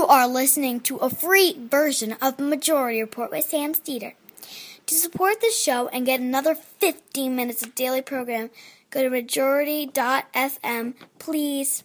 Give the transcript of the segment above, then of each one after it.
are listening to a free version of Majority Report with Sam Steeder. To support the show and get another 15 minutes of daily program, go to majority.fm, please.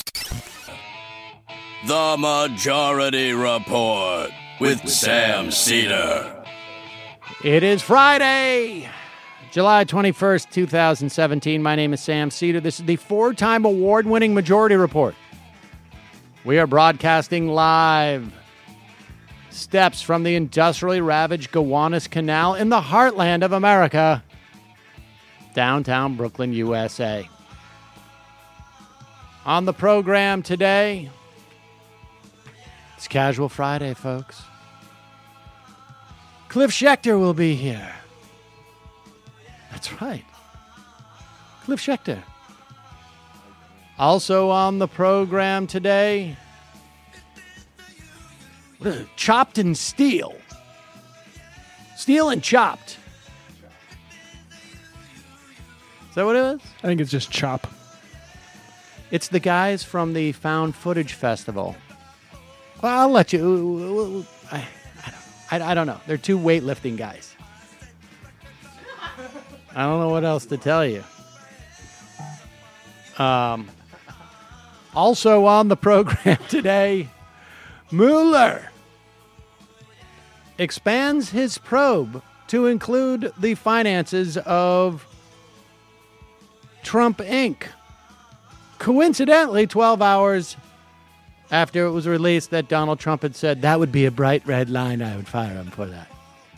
The Majority Report with Sam Steeder. It is Friday, July 21st, 2017. My name is Sam Steeder. This is the four-time award-winning Majority Report. We are broadcasting live steps from the industrially ravaged Gowanus Canal in the heartland of America, downtown Brooklyn, USA. On the program today, it's Casual Friday, folks. Cliff Schecter will be here. That's right. Cliff Schecter. Also on the program today, what is it? Chopped and Steel. Steel and Chopped. Is that what it is? I think it's just Chop. It's the guys from the Found Footage Festival. Well, I'll let you. I don't know. They're two weightlifting guys. I don't know what else to tell you. Also on the program today, Mueller expands his probe to include the finances of Trump Inc. Coincidentally, 12 hours after it was released that Donald Trump had said, that would be a bright red line, I would fire him for that.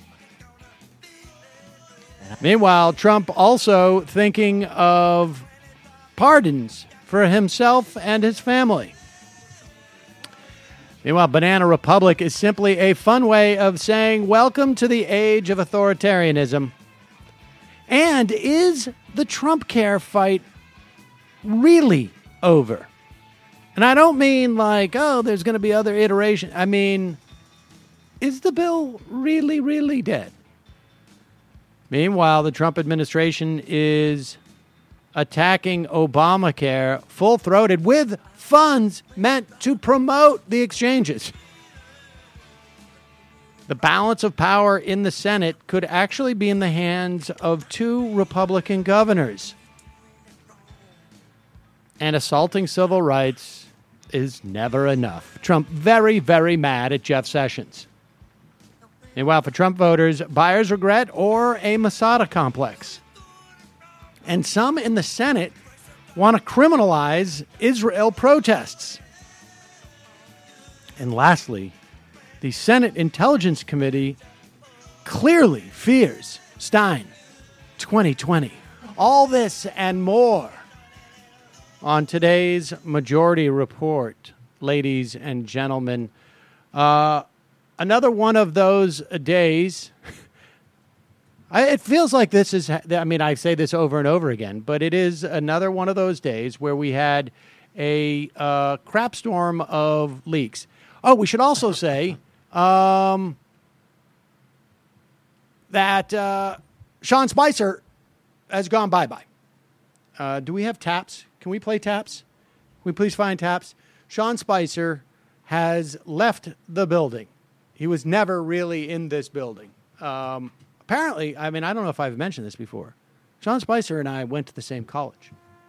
Meanwhile, Trump also thinking of pardons for himself and his family. Meanwhile, Banana Republic is simply a fun way of saying welcome to the age of authoritarianism. And is the Trump care fight really over? And I don't mean like, oh, there's going to be other iterations. I mean, is the bill really, really dead? Meanwhile, the Trump administration is attacking Obamacare full-throated with funds meant to promote the exchanges. The balance of power in the Senate could actually be in the hands of two Republican governors. And assaulting civil rights is never enough. Trump very, very mad at Jeff Sessions. Meanwhile, for Trump voters, buyer's regret or a Masada complex. And some in the Senate want to criminalize Israel protests. And lastly, the Senate Intelligence Committee clearly fears Stein 2020. All this and more on today's Majority Report, ladies and gentlemen. Another one of those days. It feels like this is, I mean, I say this over and over again, but it is another one of those days where we had a crap storm of leaks. Oh, we should also say that Sean Spicer has gone bye-bye. Do we have taps? Can we play taps? Can we please find taps? Sean Spicer has left the building. He was never really in this building. Apparently, I mean, I don't know if I've mentioned this before. Sean Spicer and I went to the same college.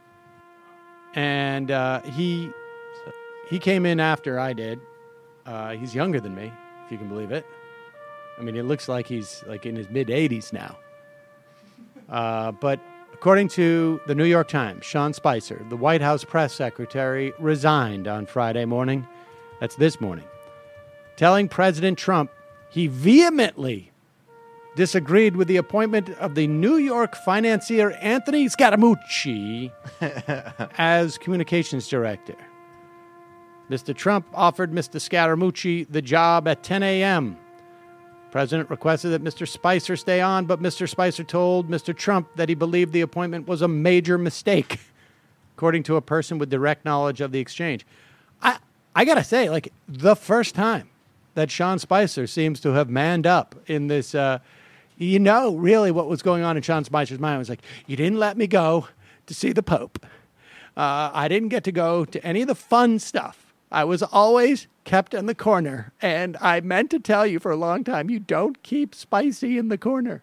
And he came in after I did. He's younger than me, if you can believe it. I mean, it looks like he's like in his mid-80s now. But according to the New York Times, Sean Spicer, the White House press secretary, resigned on Friday morning. That's this morning. Telling President Trump he vehemently disagreed with the appointment of the New York financier Anthony Scaramucci as communications director. Mr. Trump offered Mr. Scaramucci the job at 10 a.m. President requested that Mr. Spicer stay on, but Mr. Spicer told Mr. Trump that he believed the appointment was a major mistake, according to a person with direct knowledge of the exchange. I got to say, like, the first time that Sean Spicer seems to have manned up in this, really what was going on in Sean Spicer's mind was like, you didn't let me go to see the Pope. I didn't get to go to any of the fun stuff. I was always kept in the corner. And I meant to tell you for a long time, you don't keep Spicy in the corner.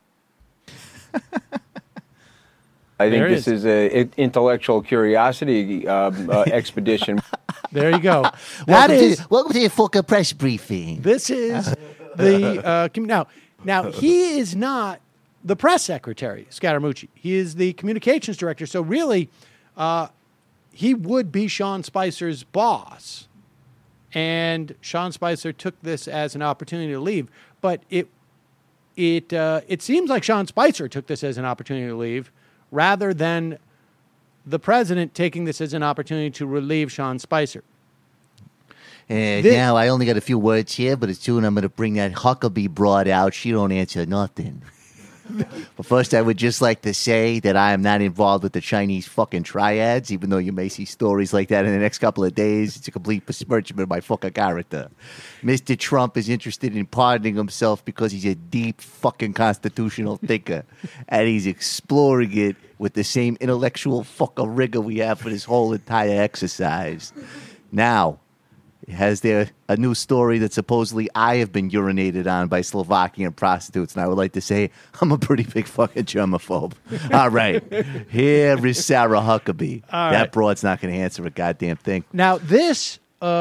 I think this is an intellectual curiosity expedition. There you go. Welcome to your fucking press briefing. This is the now he is not the press secretary, Scaramucci. He is the communications director. So really, he would be Sean Spicer's boss. And Sean Spicer took this as an opportunity to leave. But it seems like Sean Spicer took this as an opportunity to leave, rather than the president taking this as an opportunity to relieve Sean Spicer. Now I only got a few words here, but as soon I'm going to bring that Huckabee broad out. She don't answer nothing. But first, I would just like to say that I am not involved with the Chinese fucking triads, even though you may see stories like that in the next couple of days. It's a complete besmirchment of my fucking character. Mr. Trump is interested in pardoning himself because he's a deep fucking constitutional thinker, and he's exploring it with the same intellectual fucking rigor we have for this whole entire exercise. Now, has there a new story that supposedly I have been urinated on by Slovakian prostitutes? And I would like to say I'm a pretty big fucking germaphobe. All right. Here is Sarah Huckabee. That broad's not going to answer a goddamn thing. Now, this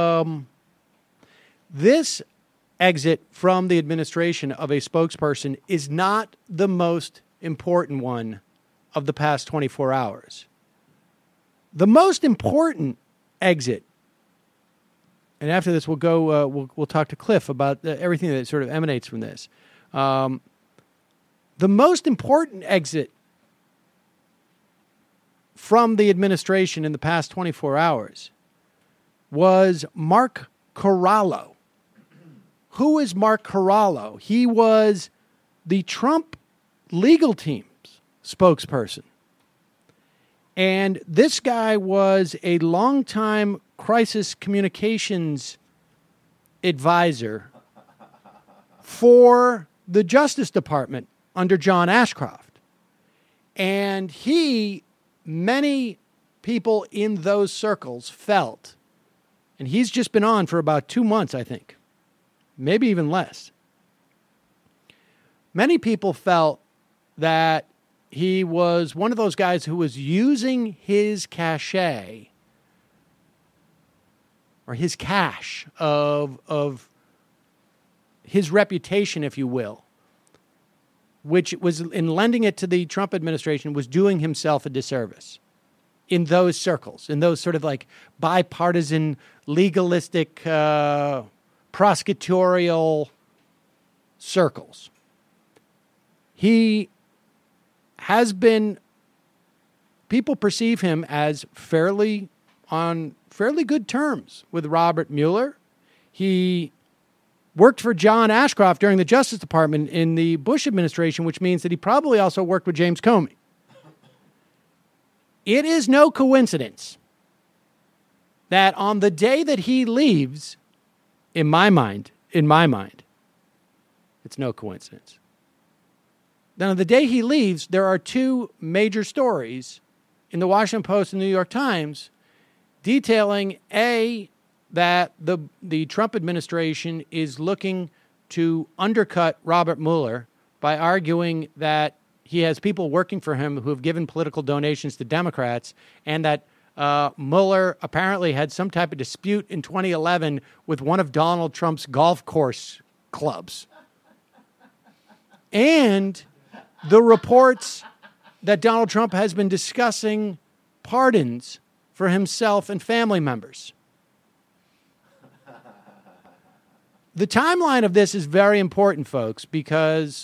exit from the administration of a spokesperson is not the most important one of the past 24 hours. The most important exit, and after this, we'll go. We'll talk to Cliff about everything that sort of emanates from this. The most important exit from the administration in the past 24 hours was Mark Corallo. Who is Mark Corallo? He was the Trump legal team's spokesperson. And this guy was a longtime crisis communications advisor for the Justice Department under John Ashcroft. And many people in those circles felt, and he's just been on for about 2 months, I think, maybe even less. Many people felt that he was one of those guys who was using his cachet or his cache of his reputation, if you will, which was in lending it to the Trump administration, was doing himself a disservice in those circles, in those sort of like bipartisan, legalistic, prosecutorial circles. He has been, people perceive him as on fairly good terms with Robert Mueller. He worked for John Ashcroft during the Justice Department in the Bush administration, which means that he probably also worked with James Comey. It is no coincidence that on the day that he leaves, in my mind, it's no coincidence. Now, the day he leaves, there are two major stories in the Washington Post and the New York Times detailing, A, that the Trump administration is looking to undercut Robert Mueller by arguing that he has people working for him who have given political donations to Democrats, and that Mueller apparently had some type of dispute in 2011 with one of Donald Trump's golf course clubs. And the reports that Donald Trump has been discussing pardons for himself and family members. The timeline of this is very important, folks, because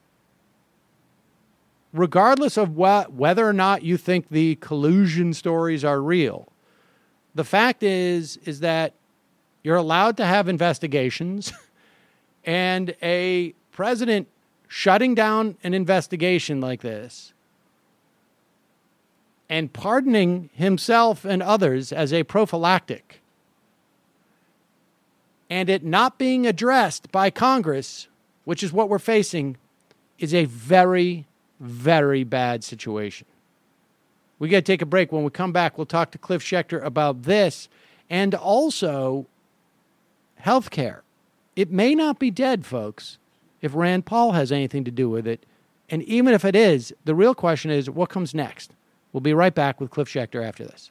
regardless of whether or not you think the collusion stories are real, the fact is that you're allowed to have investigations, and a president shutting down an investigation like this and pardoning himself and others as a prophylactic, and it not being addressed by Congress, which is what we're facing, is a very, very bad situation. We got to take a break. When we come back, we'll talk to Cliff Schechter about this, and also health care. It may not be dead, folks, if Rand Paul has anything to do with it. And even if it is, the real question is, what comes next? We'll be right back with Cliff Schechter after this.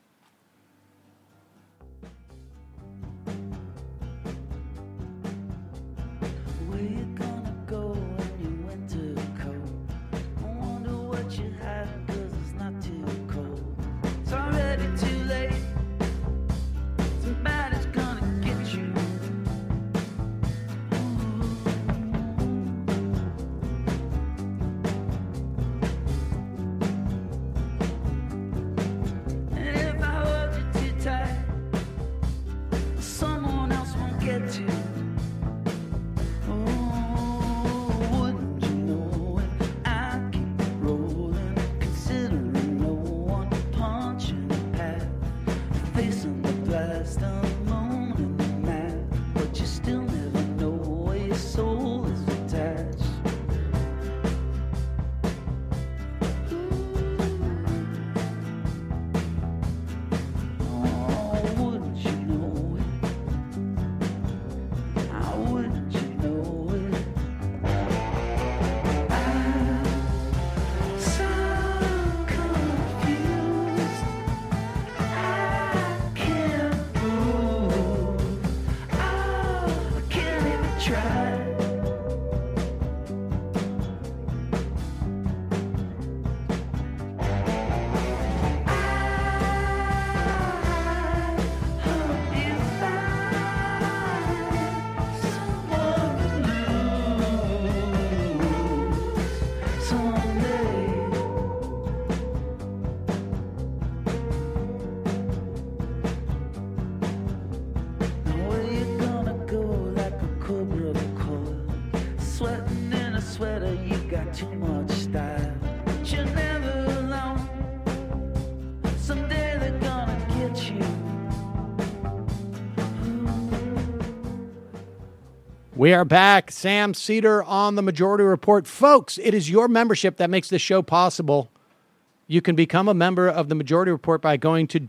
We are back. Sam Seder on the Majority Report. Folks, it is your membership that makes this show possible. You can become a member of the Majority Report by going to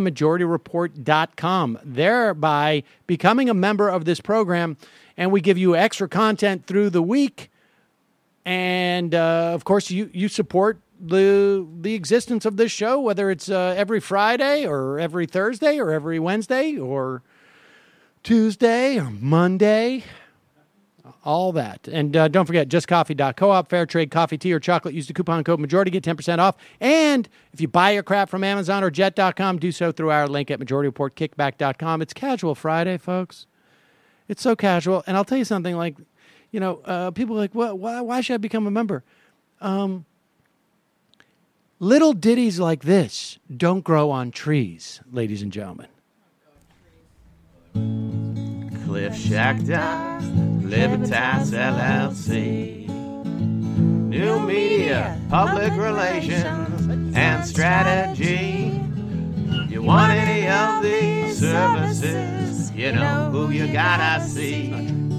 jointhemajorityreport.com, thereby becoming a member of this program, and we give you extra content through the week. And, of course, you support the existence of this show, whether it's every Friday or every Thursday or every Wednesday or Tuesday or Monday. All that. And don't forget, justcoffee.coop, fair trade coffee, tea, or chocolate. Use the coupon code MAJORITY, get 10% off. And if you buy your crap from Amazon or jet.com, do so through our link at majorityreportkickback.com. It's Casual Friday, folks. It's so casual. And I'll tell you something, like, you know, people are like, well, why should I become a member? Little ditties like this don't grow on trees, ladies and gentlemen. Cliff Schechter, Libertas LLC. New media, public relations, and strategy. You want any of these services, you know who you gotta see.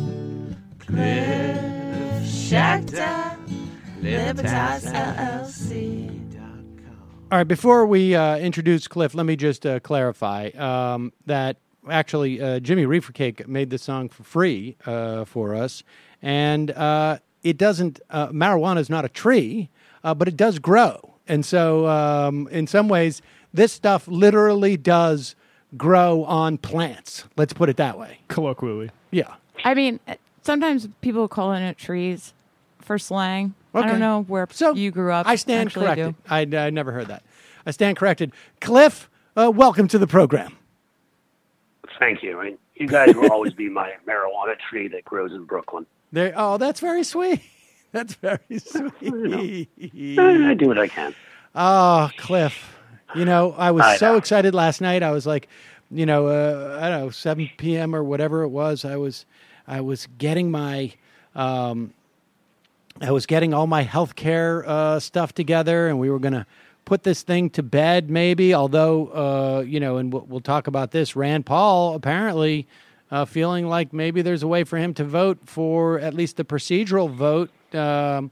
Cliff Schechter, Libertas LLC. All right, before we introduce Cliff, let me just clarify that actually Jimmy Reefer Cake made this song for free for us, and it doesn't, marijuana is not a tree, but it does grow. And so in some ways, this stuff literally does grow on plants. Let's put it that way. Colloquially. Yeah. I mean, sometimes people call it trees for slang. Okay. I don't know where you grew up. I stand corrected. I never heard that. I stand corrected. Cliff, welcome to the program. Thank you. And you guys will always be my marijuana tree that grows in Brooklyn. Oh, that's very sweet. That's very sweet. I do what I can. Oh, Cliff. You know, I was so excited last night. I was like, you know, I don't know, 7 p.m. or whatever it was. I was getting my, I was getting all my healthcare stuff together, and we were going to put this thing to bed, maybe. Although, you know, and we'll talk about this. Rand Paul apparently feeling like maybe there's a way for him to vote for at least the procedural vote that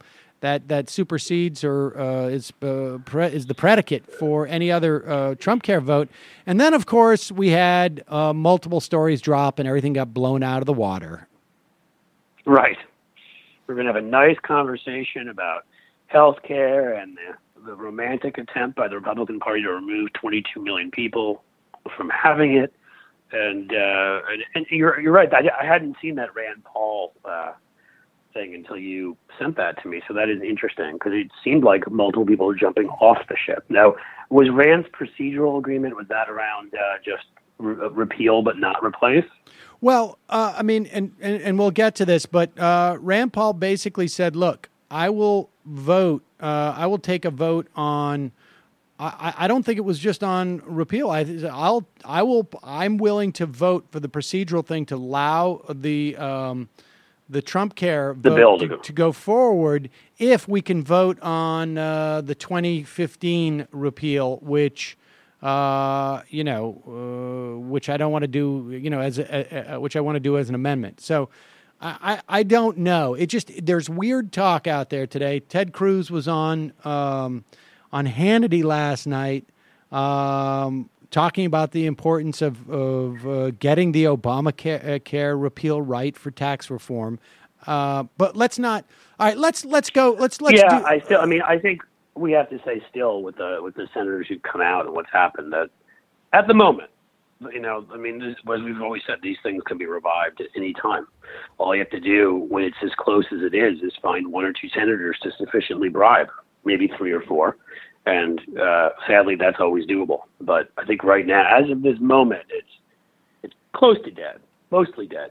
that supersedes or is the predicate for any other Trump care vote. And then, of course, we had multiple stories drop and everything got blown out of the water. Right. We're going to have a nice conversation about health care and the romantic attempt by the Republican Party to remove 22 million people from having it. And you're right. I hadn't seen that Rand Paul thing until you sent that to me. So that is interesting because it seemed like multiple people were jumping off the ship. Now, was Rand's procedural agreement, was that around just repeal but not replace? Well, I mean, and we'll get to this, but Rand Paul basically said, look, I will vote. I will take a vote on. I don't think it was just on repeal. I'm willing to vote for the procedural thing to allow the Trump care vote to go forward if we can vote on the 2015 repeal, which which I don't want to do, which I want to do as an amendment. So I don't know. It just, there's weird talk out there today. Ted Cruz was on Hannity last night, talking about the importance of getting the Obamacare repeal right for tax reform. But let's not. All right, let's go. Let's. Yeah, I think we have to say still with the senators who come out and what's happened that at the moment, as we've always said, these things can be revived at any time. All you have to do when it's as close as it is find one or two senators to sufficiently bribe, maybe 3 or 4. And sadly, that's always doable. But I think right now, as of this moment, it's close to dead, mostly dead.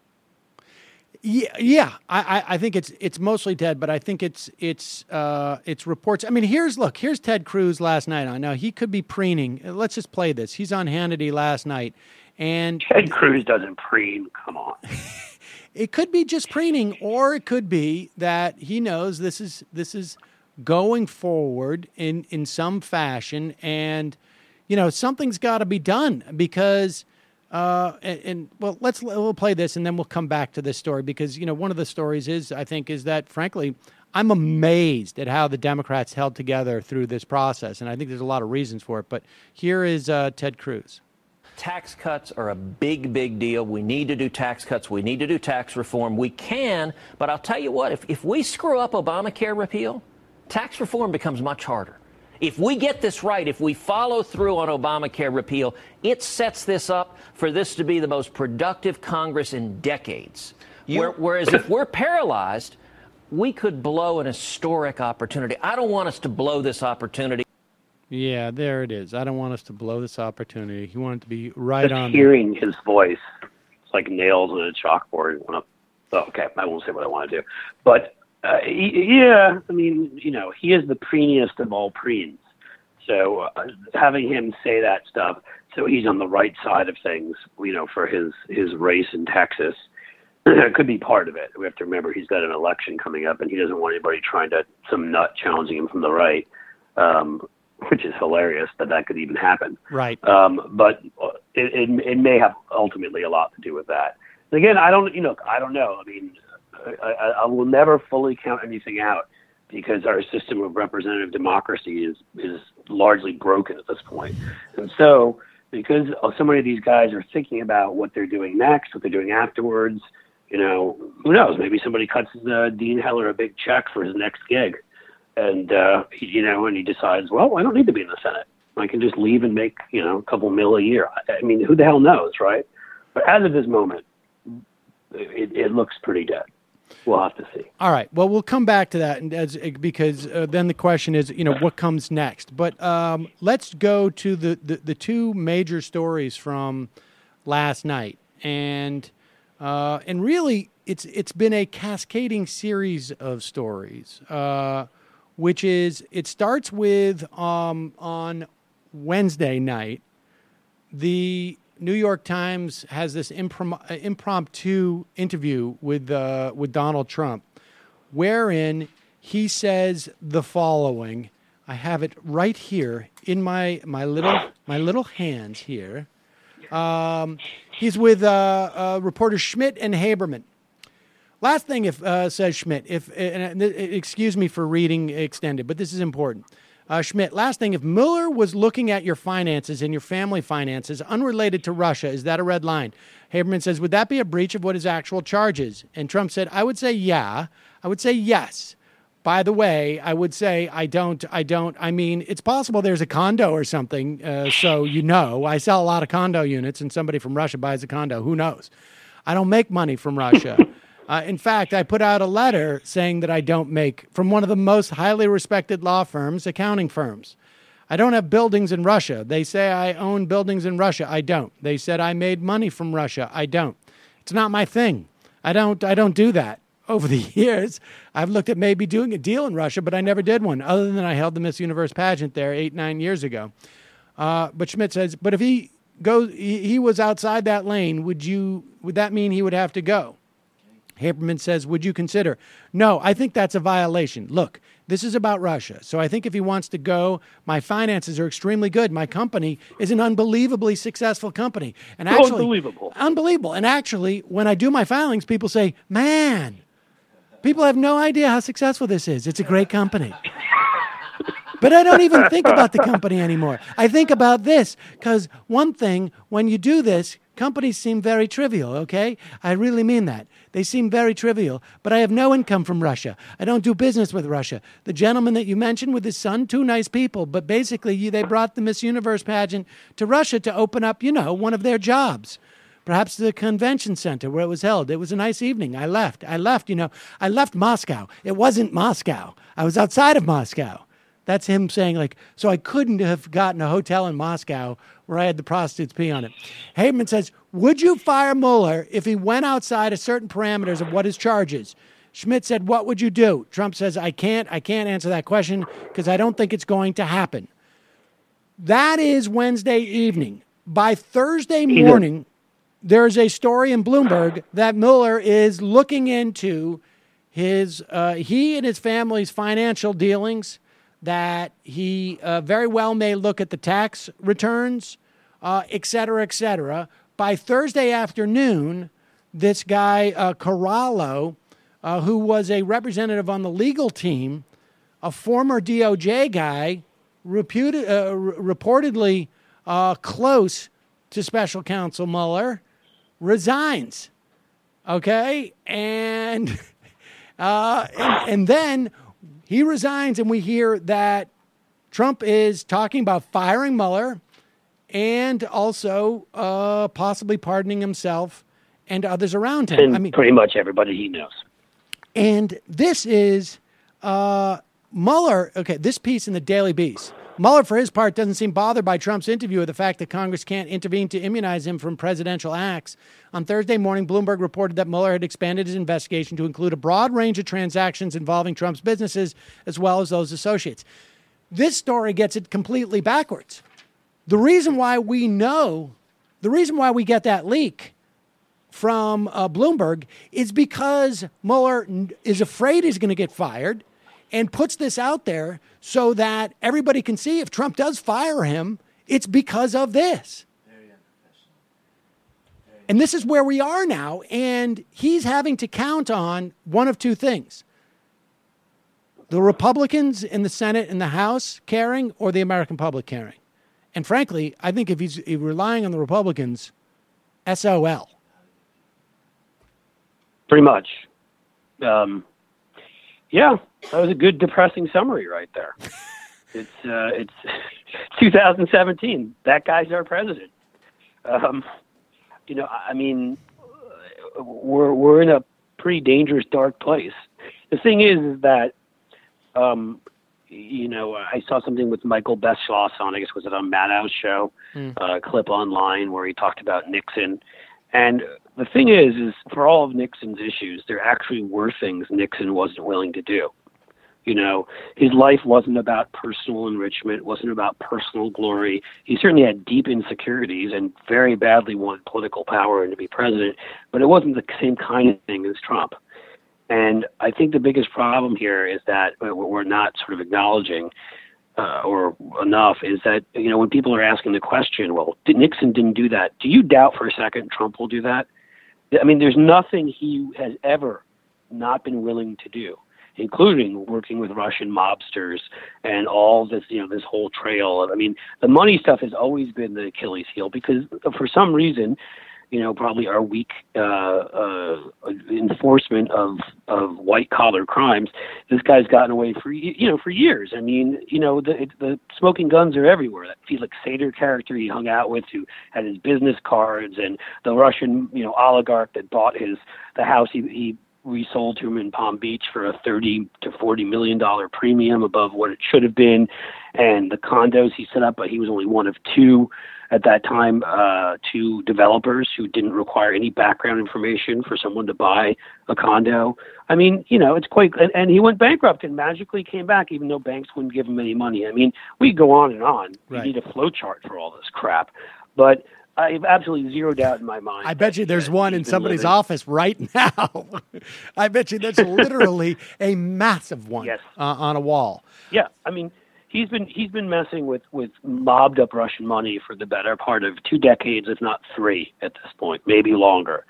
Yeah. I think it's mostly dead, but I think it's reports. I mean, here's Ted Cruz last night. I know he could be preening. Let's just play this. He's on Hannity last night, and Ted Cruz doesn't preen. Come on. It could be just preening, or it could be that he knows this is going forward in some fashion, and something's got to be done because we'll play this and then we'll come back to this story because one of the stories is that frankly I'm amazed at how the Democrats held together through this process, and I think there's a lot of reasons for it. But here is Ted Cruz. Tax cuts are a big, big deal. We need to do tax cuts. We need to do tax reform. We can, but I'll tell you what, if we screw up Obamacare repeal, tax reform becomes much harder. If we get this right, if we follow through on Obamacare repeal, it sets this up for this to be the most productive Congress in decades. Whereas if we're paralyzed, we could blow an historic opportunity. I don't want us to blow this opportunity. Yeah, there it is. I don't want us to blow this opportunity. You want it to be right on. Hearing his voice, it's like nails on a chalkboard. Okay, I won't say what I want to do. But he is the preeniest of all preens. So having him say that stuff, so he's on the right side of things, for his race in Texas, could be part of it. We have to remember he's got an election coming up, and he doesn't want anybody some nut challenging him from the right, which is hilarious that could even happen. Right. But it may have ultimately a lot to do with that. And again, I don't know. I mean, I will never fully count anything out because our system of representative democracy is largely broken at this point. And so because so many of these guys are thinking about what they're doing next, what they're doing afterwards, who knows? Maybe somebody cuts Dean Heller a big check for his next gig. And, and he decides, well, I don't need to be in the Senate. I can just leave and make, a couple $1 million a year. I mean, who the hell knows, right? But as of this moment, it looks pretty dead. We'll have to see. All right. Well, we'll come back to that because then the question is, what comes next? But let's go to the two major stories from last night, and really, it's been a cascading series of stories, which is it starts with on Wednesday night, the New York Times has this impromptu interview with Donald Trump, wherein he says the following. I have it right here in my little hands here. He's with reporters Schmidt and Haberman. Last thing, if says Schmidt, excuse me for reading extended, but this is important. Schmidt, last thing, if Mueller was looking at your finances and your family finances unrelated to Russia, is that a red line? Haberman says, would that be a breach of what his actual charge is? And Trump said, I would say yeah. I would say yes. By the way, I would say I don't. I mean, it's possible there's a condo or something, so I sell a lot of condo units and somebody from Russia buys a condo. Who knows? I don't make money from Russia. In fact, I put out a letter saying that I don't make from one of the most highly respected law firms, accounting firms. I don't have buildings in Russia. They say I own buildings in Russia. I don't. They said I made money from Russia. I don't. It's not my thing. I don't do that. Over the years, I've looked at maybe doing a deal in Russia, but I never did one, other than I held the Miss Universe pageant there 8-9 years ago. But Schmidt says, but if he was outside that lane, would that mean he would have to go? Haberman says, would you consider? No, I think that's a violation. Look, this is about Russia. So I think if he wants to go, my finances are extremely good. My company is an unbelievably successful company. And actually, unbelievable. And actually, when I do my filings, people say, man, people have no idea how successful this is. It's a great company. But I don't even think about the company anymore. I think about this because one thing, when you do this, companies seem very trivial, okay? I really mean that. They seem very trivial, but I have no income from Russia. I don't do business with Russia. The gentleman that you mentioned with his son, 2 nice people, but basically they brought the Miss Universe pageant to Russia to open up, one of their jobs. Perhaps the convention center where it was held. It was a nice evening. I left, I left Moscow. It wasn't Moscow. I was outside of Moscow. That's him saying, so I couldn't have gotten a hotel in Moscow where I had the prostitutes pee on it. Haberman says, would you fire Mueller if he went outside of certain parameters of what his charge is? Schmidt said, what would you do? Trump says, I can't answer that question because I don't think it's going to happen. That is Wednesday evening. By Thursday morning, there's a story in Bloomberg that Mueller is looking into he and his family's financial dealings, that he very well may look at the tax returns, et cetera, et cetera. By Thursday afternoon, this guy, Corallo, who was a representative on the legal team, a former DOJ guy, reportedly close to Special Counsel Mueller, resigns. Okay? And then he resigns, and we hear that Trump is talking about firing Mueller and also possibly pardoning himself and others around him. And pretty much everybody he knows. And this is Mueller. Okay, this piece in the Daily Beast. Mueller, for his part, doesn't seem bothered by Trump's interview with the fact that Congress can't intervene to immunize him from presidential acts. On Thursday morning, Bloomberg reported that Mueller had expanded his investigation to include a broad range of transactions involving Trump's businesses as well as those associates. This story gets it completely backwards. The reason why we get that leak from Bloomberg is because Mueller is afraid he's going to get fired and puts this out there so that everybody can see if Trump does fire him, it's because of this. And this is where we are now, and he's having to count on one of two things. The Republicans in the Senate and the House caring, or the American public caring. And frankly, I think if he's relying on the Republicans, SOL. Pretty much. Yeah, that was a good depressing summary right there. It's 2017. That guy's our president. I mean, we're in a pretty dangerous, dark place. The thing is that, I saw something with Michael Beschloss on, I guess, was it on Maddow's show, clip online where he talked about Nixon. And the thing is for all of Nixon's issues, there actually were things Nixon wasn't willing to do. His life wasn't about personal enrichment, wasn't about personal glory. He certainly had deep insecurities and very badly wanted political power and to be president, but it wasn't the same kind of thing as Trump. And I think the biggest problem here is that we're not sort of acknowledging or enough is that, when people are asking the question, well, Nixon didn't do that. Do you doubt for a second Trump will do that? I mean, there's nothing he has ever not been willing to do, including working with Russian mobsters and all this, this whole trail. I mean, the money stuff has always been the Achilles heel because for some reason, probably our weak enforcement of white collar crimes, this guy's gotten away for years. I mean, the smoking guns are everywhere. That Felix Sater character he hung out with, who had his business cards, and the Russian oligarch that bought the house he resold to him in Palm Beach for a $30 to $40 million premium above what it should have been, and the condos he set up, but he was only one of two at that time, to developers who didn't require any background information for someone to buy a condo. I mean, it's quite, and he went bankrupt and magically came back, even though banks wouldn't give him any money. I mean, we go on and on. Right. We need a flow chart for all this crap. But I have absolutely zero doubt in my mind. I bet you there's one in somebody's office right now. I bet you that's literally a massive one. Yes. On a wall. Yeah, I mean, he's been messing with mobbed up Russian money for the better part of 2 decades, if not 3 at this point, maybe longer.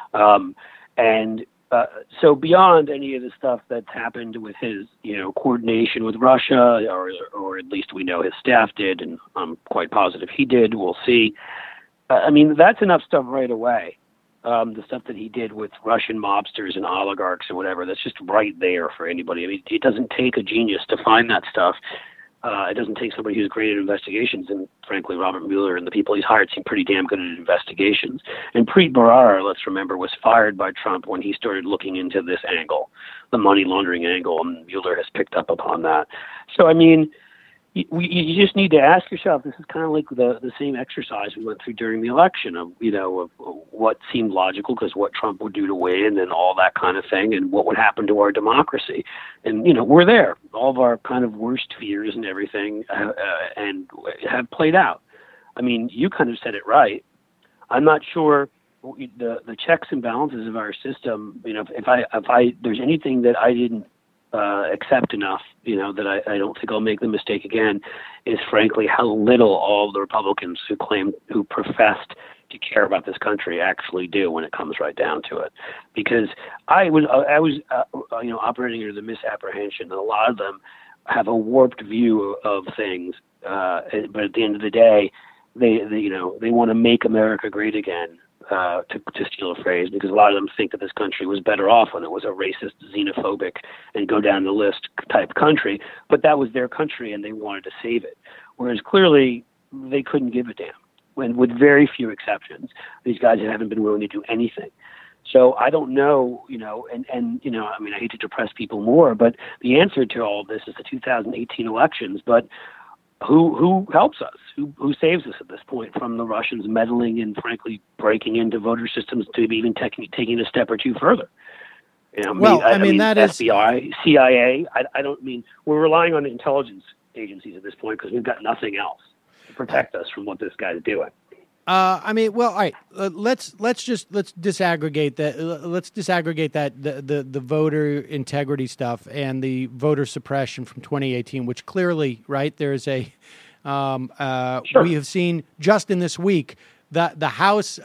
So beyond any of the stuff that's happened with his, coordination with Russia, or at least we know his staff did, and I'm quite positive he did. We'll see. I mean, that's enough stuff right away. The stuff that he did with Russian mobsters and oligarchs and whatever, that's just right there for anybody. I mean, it doesn't take a genius to find that stuff. It doesn't take somebody who's great at investigations, and frankly, Robert Mueller and the people he's hired seem pretty damn good at investigations. And Preet Bharara, let's remember, was fired by Trump when he started looking into this angle, the money laundering angle, and Mueller has picked up upon that. So, I mean, you just need to ask yourself, this is kind of like the same exercise we went through during the election of what seemed logical because what Trump would do to win and all that kind of thing, and what would happen to our democracy. And, we're there. All of our kind of worst fears and everything and have played out. I mean, you kind of said it right. I'm not sure the checks and balances of our system, if there's anything that I didn't accept enough, that I don't think I'll make the mistake again, is frankly how little all the Republicans who professed to care about this country actually do when it comes right down to it. Because I was operating under the misapprehension that a lot of them have a warped view of things, but at the end of the day, they want to make America great again. To steal a phrase, because a lot of them think that this country was better off when it was a racist, xenophobic, and go down the list type country. But that was their country, and they wanted to save it. Whereas clearly, they couldn't give a damn. When, with very few exceptions, these guys haven't been willing to do anything. So I don't know, I mean, I hate to depress people more, but the answer to all of this is the 2018 elections. But who helps us? Who saves us at this point from the Russians meddling and, frankly, breaking into voter systems to even taking a step or two further? That FBI, CIA. I don't mean we're relying on intelligence agencies at this point because we've got nothing else to protect us from what this guy's doing. All right. Let's disaggregate that. Let's disaggregate that the voter integrity stuff and the voter suppression from 2018, which clearly, right, there's a sure. We have seen just in this week that the House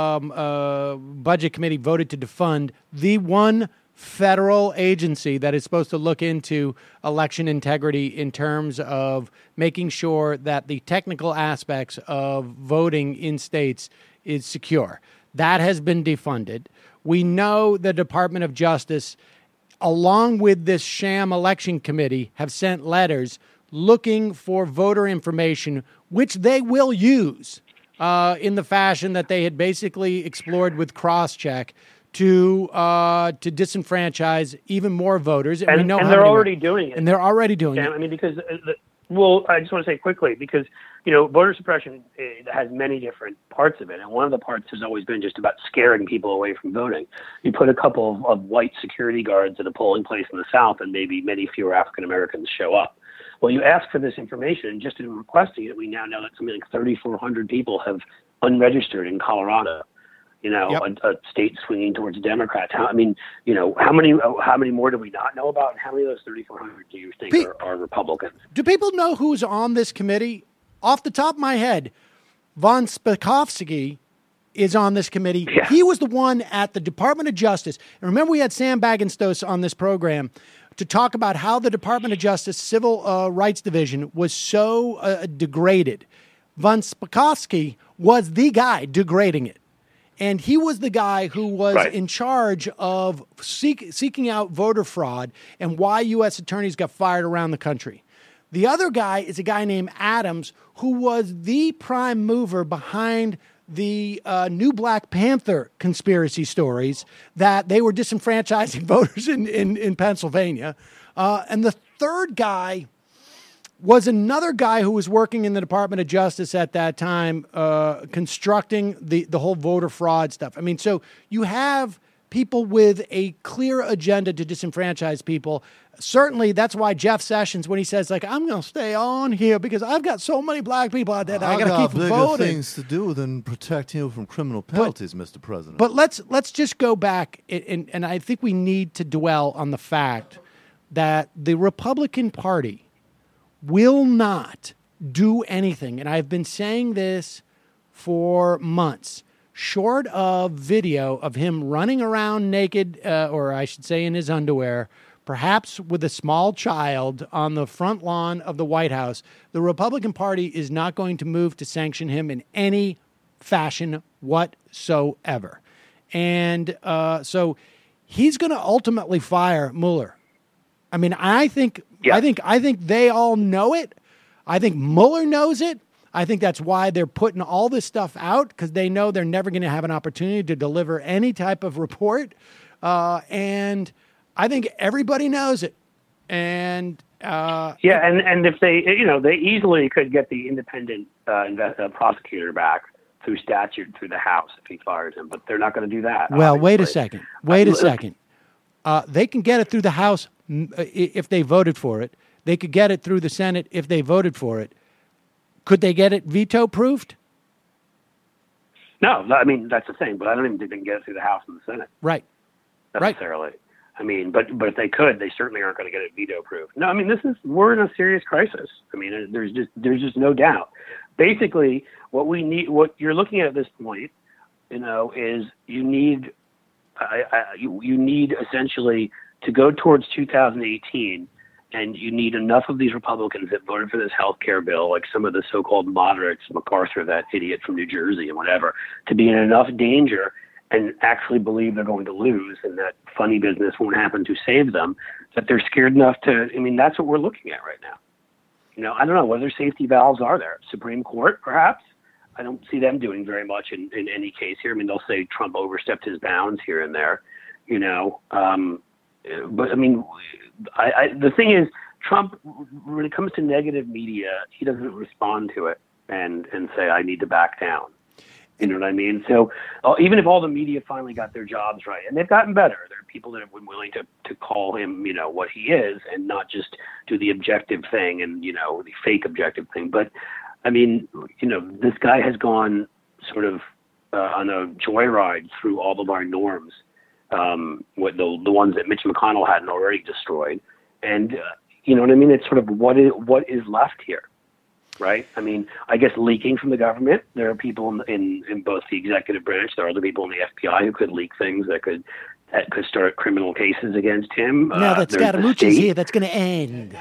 Budget Committee voted to defund the one federal agency that is supposed to look into election integrity in terms of making sure that the technical aspects of voting in states is secure. That has been defunded. We know the Department of Justice, along with this sham election committee, have sent letters looking for voter information, which they will use in the fashion that they had basically explored with Crosscheck to disenfranchise even more voters. And we know they're already doing it. And they're already doing it. I mean, because, I just want to say quickly, because, voter suppression has many different parts of it. And one of the parts has always been just about scaring people away from voting. You put a couple of white security guards at a polling place in the South and maybe many fewer African Americans show up. Well, you ask for this information, and just in requesting it, we now know that something like 3,400 people have unregistered in Colorado. A state swinging towards Democrats. How many more do we not know about? And how many of those 3,400 do you think are Republicans? Do people know who's on this committee? Off the top of my head, Von Spakovsky is on this committee. Yeah. He was the one at the Department of Justice. And remember, we had Sam Bagenstos on this program to talk about how the Department of Justice Civil Rights Division was so degraded. Von Spakovsky was the guy degrading it. And he was the guy who was in charge of seeking out voter fraud and why U.S. attorneys got fired around the country. The other guy is a guy named Adams, who was the prime mover behind the new Black Panther conspiracy stories that they were disenfranchising voters in Pennsylvania. And the third guy was another guy who was working in the Department of Justice at that time, constructing the whole voter fraud stuff. I mean, so you have people with a clear agenda to disenfranchise people. Certainly, that's why Jeff Sessions, when he says, like, I'm going to stay on here because I've got so many black people out there that I got to keep voting. I've got bigger things to do than protecting you from criminal penalties, Mr. President. But let's just go back, and I think we need to dwell on the fact that the Republican Party will not do anything, and I've been saying this for months, short of video of him running around naked, or I should say in his underwear, perhaps with a small child on the front lawn of the White House. The Republican Party is not going to move to sanction him in any fashion whatsoever. And so he's going to ultimately fire Mueller. I mean, I think they all know it. I think Mueller knows it. I think that's why they're putting all this stuff out, because they know they're never going to have an opportunity to deliver any type of report. And I think everybody knows it. And and if they easily could get the independent prosecutor back through statute through the House if he fires him, but they're not going to do that. Well, wait a second. They can get it through the House if they voted for it. They could get it through the Senate if they voted for it. Could they get it veto-proofed? No, I mean, that's the thing, but I don't even think they can get it through the House and the Senate. Right. Necessarily. Right. I mean, but if they could, they certainly aren't going to get it veto-proof. No, I mean, we're in a serious crisis. I mean, there's just no doubt. Basically, what you're looking at this point, is you need essentially to go towards 2018, and you need enough of these Republicans that voted for this health care bill, like some of the so-called moderates, MacArthur, that idiot from New Jersey and whatever, to be in enough danger and actually believe they're going to lose and that funny business won't happen to save them, that they're scared enough to, I mean, that's what we're looking at right now. I don't know whether safety valves are there. Supreme Court, perhaps. I don't see them doing very much in any case here. I mean, they'll say Trump overstepped his bounds here and there, but I mean, the thing is, Trump, when it comes to negative media, he doesn't respond to it and say, I need to back down. You know what I mean? So even if all the media finally got their jobs right, and they've gotten better, there are people that have been willing to call him, what he is and not just do the objective thing and, the fake objective thing. But I mean, this guy has gone sort of on a joyride through all of our norms, what the ones that Mitch McConnell hadn't already destroyed. And you know what I mean? It's sort of what is left here, right? I mean, I guess leaking from the government. There are people in both the executive branch. There are other people in the FBI who could leak things that could start criminal cases against him. Now that Scaramucci's here, that's going to end.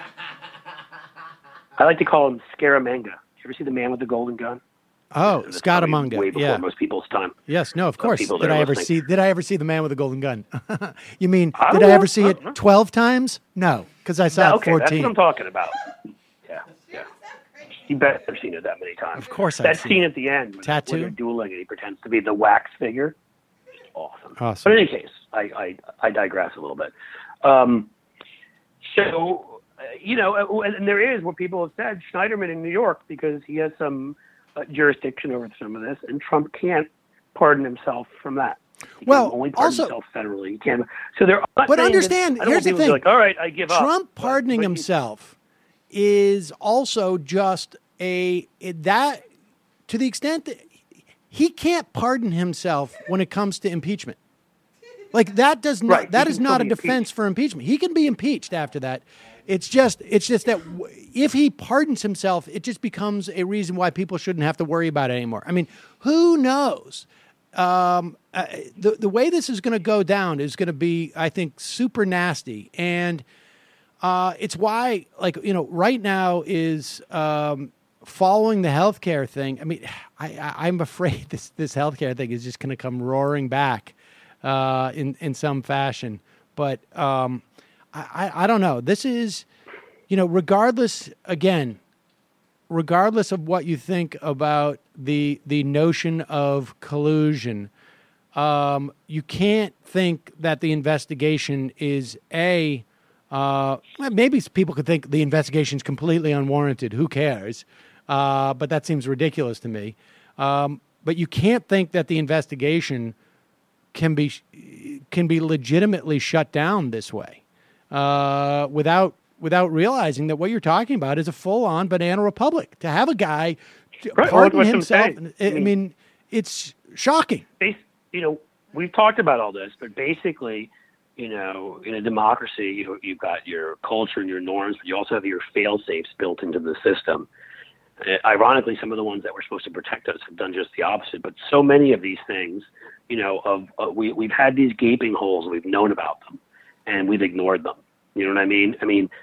I like to call him Scaramanga. You ever see The Man with the Golden Gun? Oh, Scaramanga. Way before most people's time. Yes, no, of course. Did I ever see The Man with the Golden Gun? You mean, did I ever see it 12 times? No, because I saw it 14. That's what I'm talking about. Yeah. You bet I've seen it that many times. Of course I've seen it. That scene it. at the end when Tattoo? they're dueling and he pretends to be the wax figure. It's awesome. But in any case, I digress a little bit. And there is what people have said, Schneiderman in New York, because he has some jurisdiction over some of this, and Trump can't pardon himself from that. He can only pardon himself federally. He can't. So there. But understand, here's the thing. Like, all right, I give up. Trump pardoning himself is also just that to the extent that he can't pardon himself when it comes to impeachment. Like that does not. That is not a defense for impeachment. He can be impeached after that. It's just that if he pardons himself, it just becomes a reason why people shouldn't have to worry about it anymore. I mean, who knows? the way this is going to go down is going to be, I think, super nasty. And it's why, right now is following the healthcare thing. I mean, I'm afraid this healthcare thing is just going to come roaring back in some fashion. But I don't know. This is, regardless of what you think about the notion of collusion, you can't think that the investigation is maybe people could think the investigation is completely unwarranted. Who cares? But that seems ridiculous to me. But you can't think that the investigation can be legitimately shut down this way without realizing that what you're talking about is a full-on banana republic. To have a guy pardon himself, I mean, it's shocking. We've talked about all this, but basically, in a democracy, you've got your culture and your norms, but you also have your fail-safes built into the system. Ironically, some of the ones that were supposed to protect us have done just the opposite. But so many of these things, we've had these gaping holes, we've known about them, and we've ignored them. You know what I mean? I mean,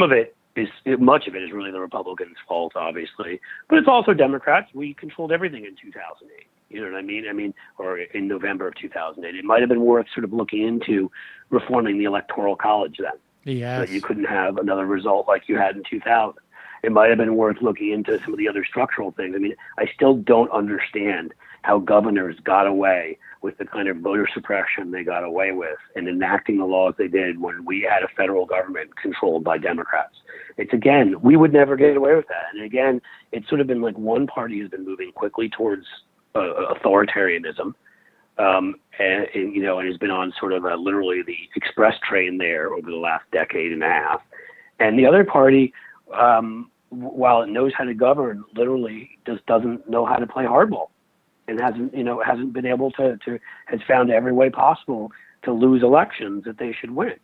much of it is really the Republicans' fault, obviously, but it's also Democrats. We controlled everything in 2008. You know what I mean? Or in November of 2008. It might have been worth sort of looking into reforming the Electoral College then. Yes. So that you couldn't have another result like you had in 2000. It might have been worth looking into some of the other structural things. I mean, I still don't understand how governors got away with the kind of voter suppression they got away with and enacting the laws they did when we had a federal government controlled by Democrats. We would never get away with that. And again, it's sort of been like one party has been moving quickly towards authoritarianism, and has been on sort of literally the express train there over the last decade and a half. And the other party, while it knows how to govern, literally just doesn't know how to play hardball, and hasn't been able to has found every way possible to lose elections that they should win,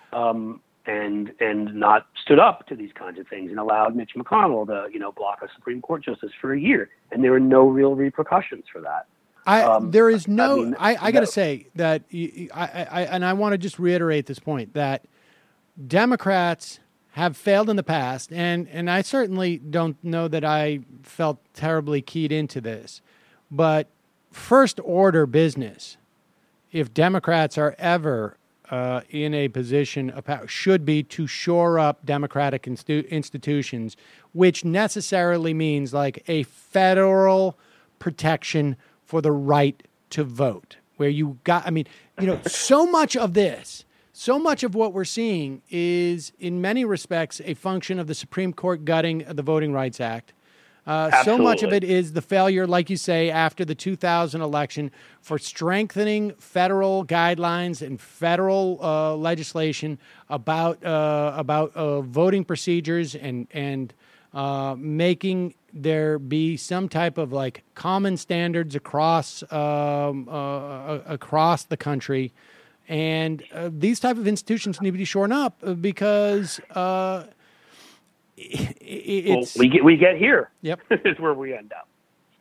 and not stood up to these kinds of things and allowed Mitch McConnell to block a Supreme Court justice for a year, and there were no real repercussions for that. I got to say that I want to just reiterate this point that Democrats have failed in the past, and I certainly don't know that I felt terribly keyed into this, but first order business, if Democrats are ever in a position of power, should be to shore up democratic institutions, which necessarily means like a federal protection for the right to vote, where so much of this, so much of what we're seeing is in many respects a function of the Supreme Court gutting the Voting Rights Act. So much of it is the failure, like you say, after the 2000 election for strengthening federal guidelines and federal legislation about voting procedures and making there be some type of like common standards across the country. And these type of institutions need to be shorn up because we get here. Yep, is where we end up.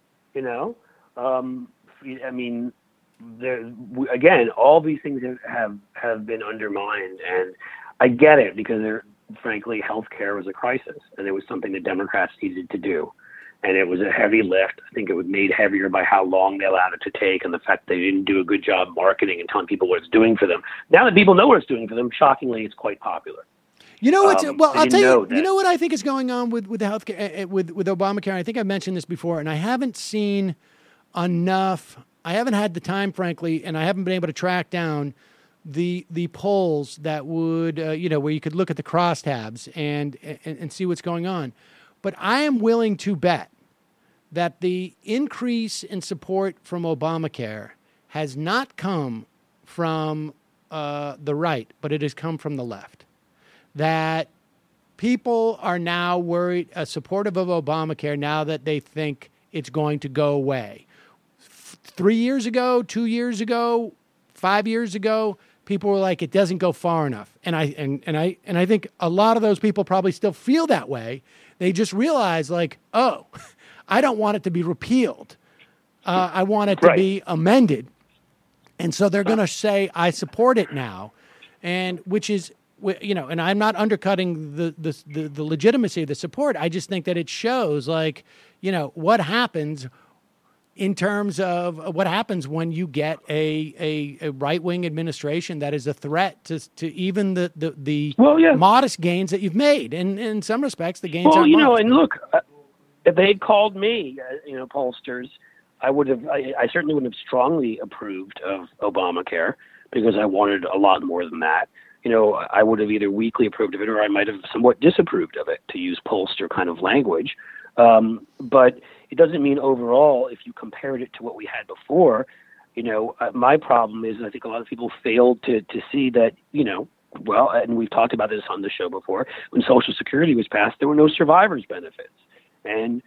All these things have been undermined, and I get it because frankly, healthcare was a crisis, and it was something that Democrats needed to do. And it was a heavy lift. I think it was made heavier by how long they allowed it to take and the fact they didn't do a good job marketing and telling people what it's doing for them. Now that people know what it's doing for them, shockingly, it's quite popular. You know what? I'll tell you. You know what I think is going on with the healthcare with Obamacare. I think I've mentioned this before, and I haven't seen enough. I haven't had the time, frankly, and I haven't been able to track down the polls that would where you could look at the crosstabs and see what's going on. But I am willing to bet that the increase in support from Obamacare has not come from the right, but it has come from the left. That people are now worried, supportive of Obamacare now that they think it's going to go away. 3 years ago, 2 years ago, 5 years ago, people were like, it doesn't go far enough. And I think a lot of those people probably still feel that way. They just realize like, oh, I don't want it to be repealed. I want it to be amended. And so they're going to say, I support it now, and which is, and I'm not undercutting the legitimacy of the support. I just think that it shows, like, what happens in terms of what happens when you get a right-wing administration that is a threat to even the modest gains that you've made. And in some respects, the gains are modest. And look, if they had called me, pollsters, I certainly would have strongly approved of Obamacare because I wanted a lot more than that. I would have either weakly approved of it or I might have somewhat disapproved of it, to use pollster kind of language. But it doesn't mean overall, if you compared it to what we had before, my problem is I think a lot of people failed to see that, and we've talked about this on the show before, when Social Security was passed, there were no survivors benefits. And,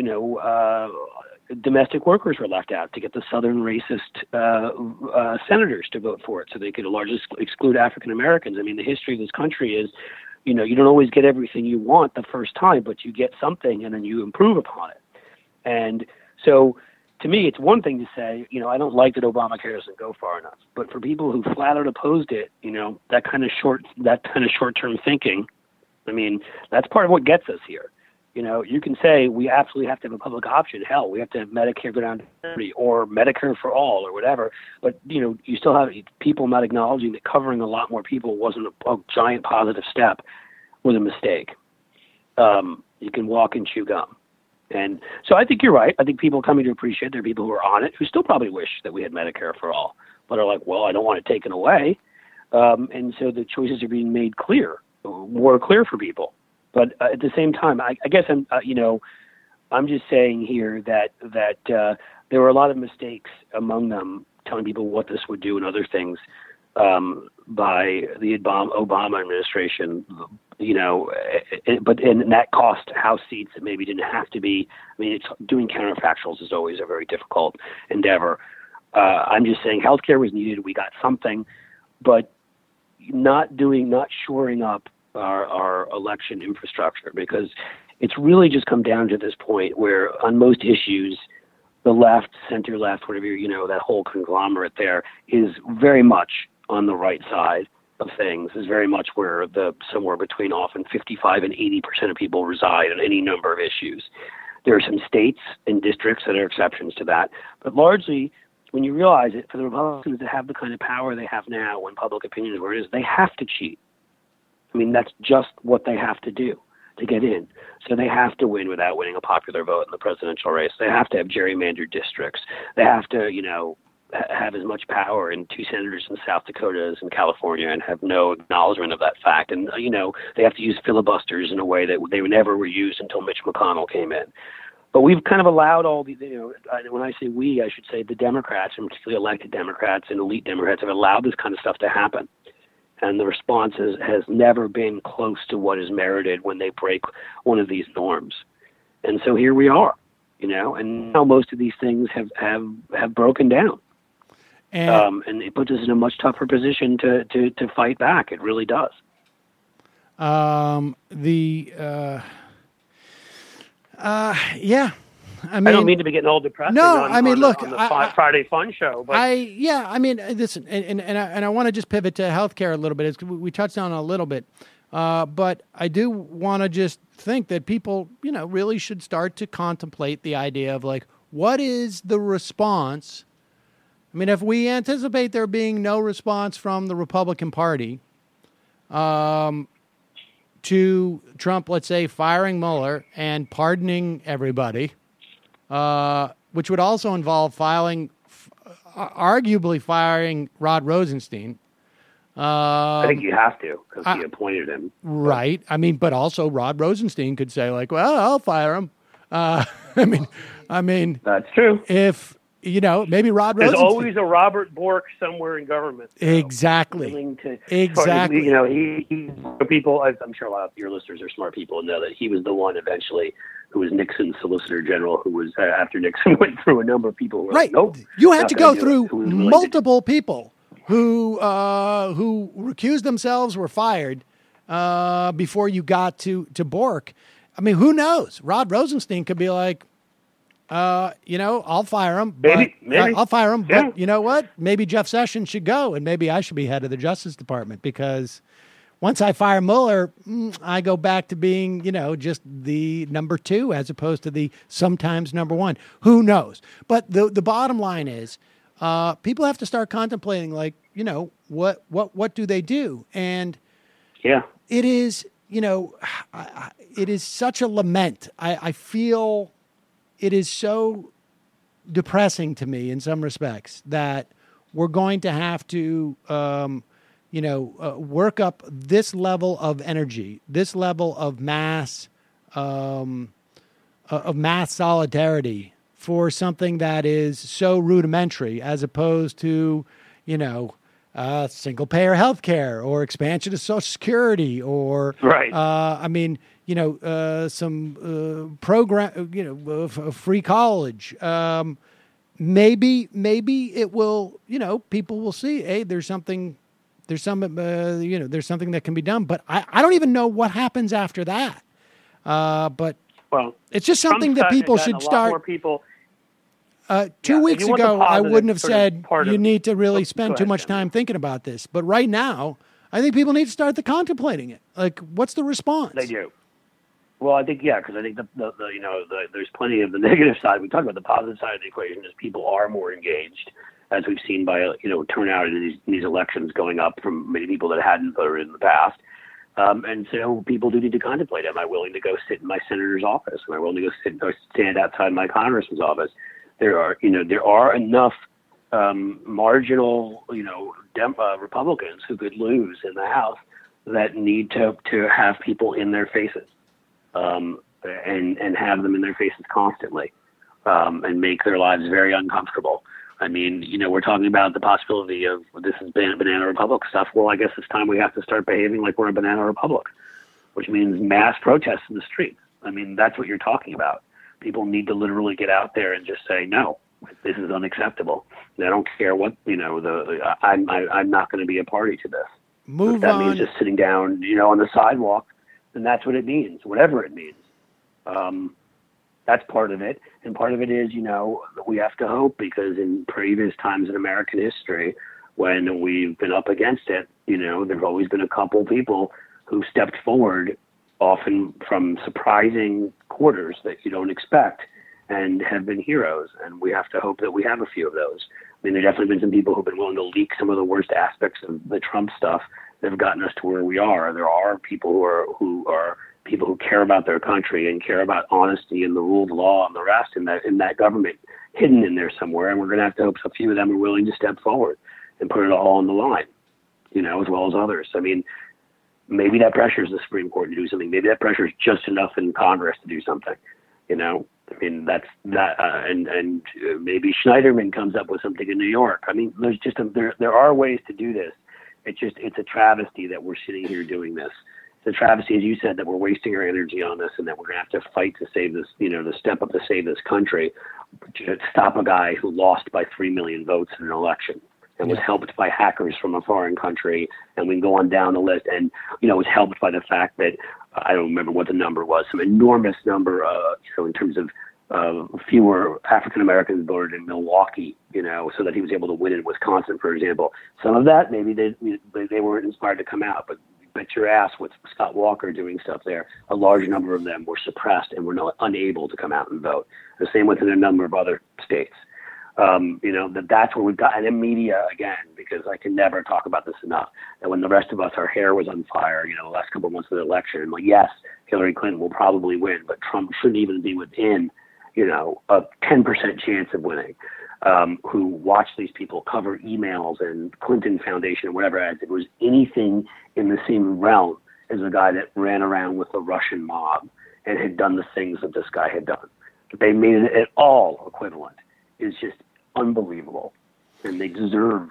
domestic workers were left out to get the Southern racist senators to vote for it so they could largely exclude African Americans. I mean, the history of this country is, you don't always get everything you want the first time, but you get something and then you improve upon it. And so to me, it's one thing to say, I don't like that Obamacare doesn't go far enough. But for people who flat out opposed it, that kind of short-term thinking, I mean, that's part of what gets us here. You can say we absolutely have to have a public option. Hell, we have to have Medicare go down to 30 or Medicare for all or whatever. But, you still have people not acknowledging that covering a lot more people wasn't a giant positive step, was a mistake. You can walk and chew gum. And so I think you're right. I think people coming to appreciate, there are people who are on it who still probably wish that we had Medicare for all, but are like, well, I don't want it taken away. And so the choices are being made more clear for people. But at the same time, I guess I'm just saying here that there were a lot of mistakes among them, telling people what this would do and other things by the Obama administration. But that cost House seats that maybe didn't have to be. I mean, doing counterfactuals is always a very difficult endeavor. I'm just saying healthcare was needed. We got something, but not shoring up our election infrastructure, because it's really just come down to this point where on most issues, the left, center left, whatever, that whole conglomerate there is very much on the right side of things, is very much where somewhere between often 55 and 80% of people reside on any number of issues. There are some states and districts that are exceptions to that, but largely when you realize it, for the Republicans to have the kind of power they have now when public opinion is where it is, they have to cheat. I mean, that's just what they have to do to get in. So they have to win without winning a popular vote in the presidential race. They have to have gerrymandered districts. They have to, have as much power in 2 senators in South Dakota as in California and have no acknowledgement of that fact. And, they have to use filibusters in a way that they never were used until Mitch McConnell came in. But we've kind of allowed all the, when I say we, I should say the Democrats, and particularly elected Democrats and elite Democrats, have allowed this kind of stuff to happen. And the response has never been close to what is merited when they break one of these norms. And so here we are, and now most of these things have broken down. And it puts us in a much tougher position to fight back. It really does. Yeah. I don't mean to be getting all depressed. No, on the Friday Fun Show. But listen, and I want to just pivot to healthcare a little bit. We touched on it a little bit, but I do want to just think that people, really should start to contemplate the idea of like, what is the response? I mean, if we anticipate there being no response from the Republican Party to Trump, let's say, firing Mueller and pardoning everybody, which would also involve arguably firing Rod Rosenstein. I think you have to, because he appointed him. Right. I mean, but also Rod Rosenstein could say, like, well, I'll fire him. I mean, that's true. If, maybe Rod There's Rosenstein. always a Robert Bork somewhere in government. Exactly. Exactly. People, I'm sure a lot of your listeners are smart people and know that he was the one eventually who was Nixon's Solicitor General, who was, after Nixon went through a number of people who were right. like, nope. You had to go through multiple people who recused themselves, were fired before you got to Bork. I mean, who knows? Rod Rosenstein could be like, I'll fire him. Maybe. I'll fire him. Yeah. But you know what? Maybe Jeff Sessions should go, and maybe I should be head of the Justice Department, because once I fire Mueller, I go back to being, just the number 2 as opposed to the sometimes number 1. Who knows? But the bottom line is, people have to start contemplating, like, what do they do? And yeah, it is, it is such a lament. I feel it is so depressing to me in some respects that we're going to have to, work up this level of energy, this level of mass solidarity for something that is so rudimentary, as opposed to, single payer healthcare or expansion of Social Security or, right. Some program, free college. Maybe it will, people will see, hey, there's something that can be done. But I don't even know what happens after that. But it's just something that people should start. More people. 2 weeks ago, I wouldn't have said you need to really spend too much time thinking about this. But right now, I think people need to start contemplating it. Like, what's the response? They do. Well, I think, because I think there's plenty of the negative side. We talked about the positive side of the equation is people are more engaged, as we've seen by, turnout in these elections going up from many people that hadn't voted in the past. And so people do need to contemplate, am I willing to go sit in my senator's office? Am I willing to go sit or stand outside my congressman's office? There are enough marginal, Republicans who could lose in the House that need to have people in their faces, and have them in their faces constantly, and make their lives very uncomfortable. I mean, we're talking about the possibility of this is banana republic stuff. Well, I guess it's time we have to start behaving like we're a banana republic, which means mass protests in the streets. I mean, that's what you're talking about. People need to literally get out there and just say, no, this is unacceptable. And I don't care what, I'm not going to be a party to this. Move if that on. means just sitting down, on the sidewalk, then that's what it means, whatever it means. That's part of it. And part of it is, we have to hope, because in previous times in American history, when we've been up against it, there've always been a couple people who stepped forward, often from surprising quarters that you don't expect, and have been heroes. And we have to hope that we have a few of those. I mean, there have definitely been some people who've been willing to leak some of the worst aspects of the Trump stuff that have gotten us to where we are. There are people who are people who care about their country and care about honesty and the rule of law and the rest in that government, hidden in there somewhere. And we're going to have to hope a few of them are willing to step forward and put it all on the line, as well as others. I mean, maybe that pressures the Supreme Court to do something. Maybe that pressures just enough in Congress to do something. I mean, that's that, and maybe Schneiderman comes up with something in New York. I mean, there's just there are ways to do this. It's a travesty that we're sitting here doing this. It's a travesty, as you said, that we're wasting our energy on this, and that we're going to have to fight to save this, to step up to save this country, to stop a guy who lost by 3 million votes in an election and was helped by hackers from a foreign country. And we can go on down the list, and, was helped by the fact that, I don't remember what the number was, some enormous number, in terms of fewer African Americans voted in Milwaukee, so that he was able to win in Wisconsin, for example. Some of that, maybe they weren't inspired to come out, but bet your ass with Scott Walker doing stuff there, a large number of them were suppressed and were unable to come out and vote. The same within a number of other states. That's where we've got, and in media, again, because I can never talk about this enough, that when the rest of us, our hair was on fire, the last couple of months of the election, and yes, Hillary Clinton will probably win, but Trump shouldn't even be within, a 10% chance of winning, who watched these people cover emails and Clinton Foundation and whatever, as it was anything in the same realm as the guy that ran around with the Russian mob and had done the things that this guy had done. But they made it at all equivalent. It's just unbelievable. And they deserve,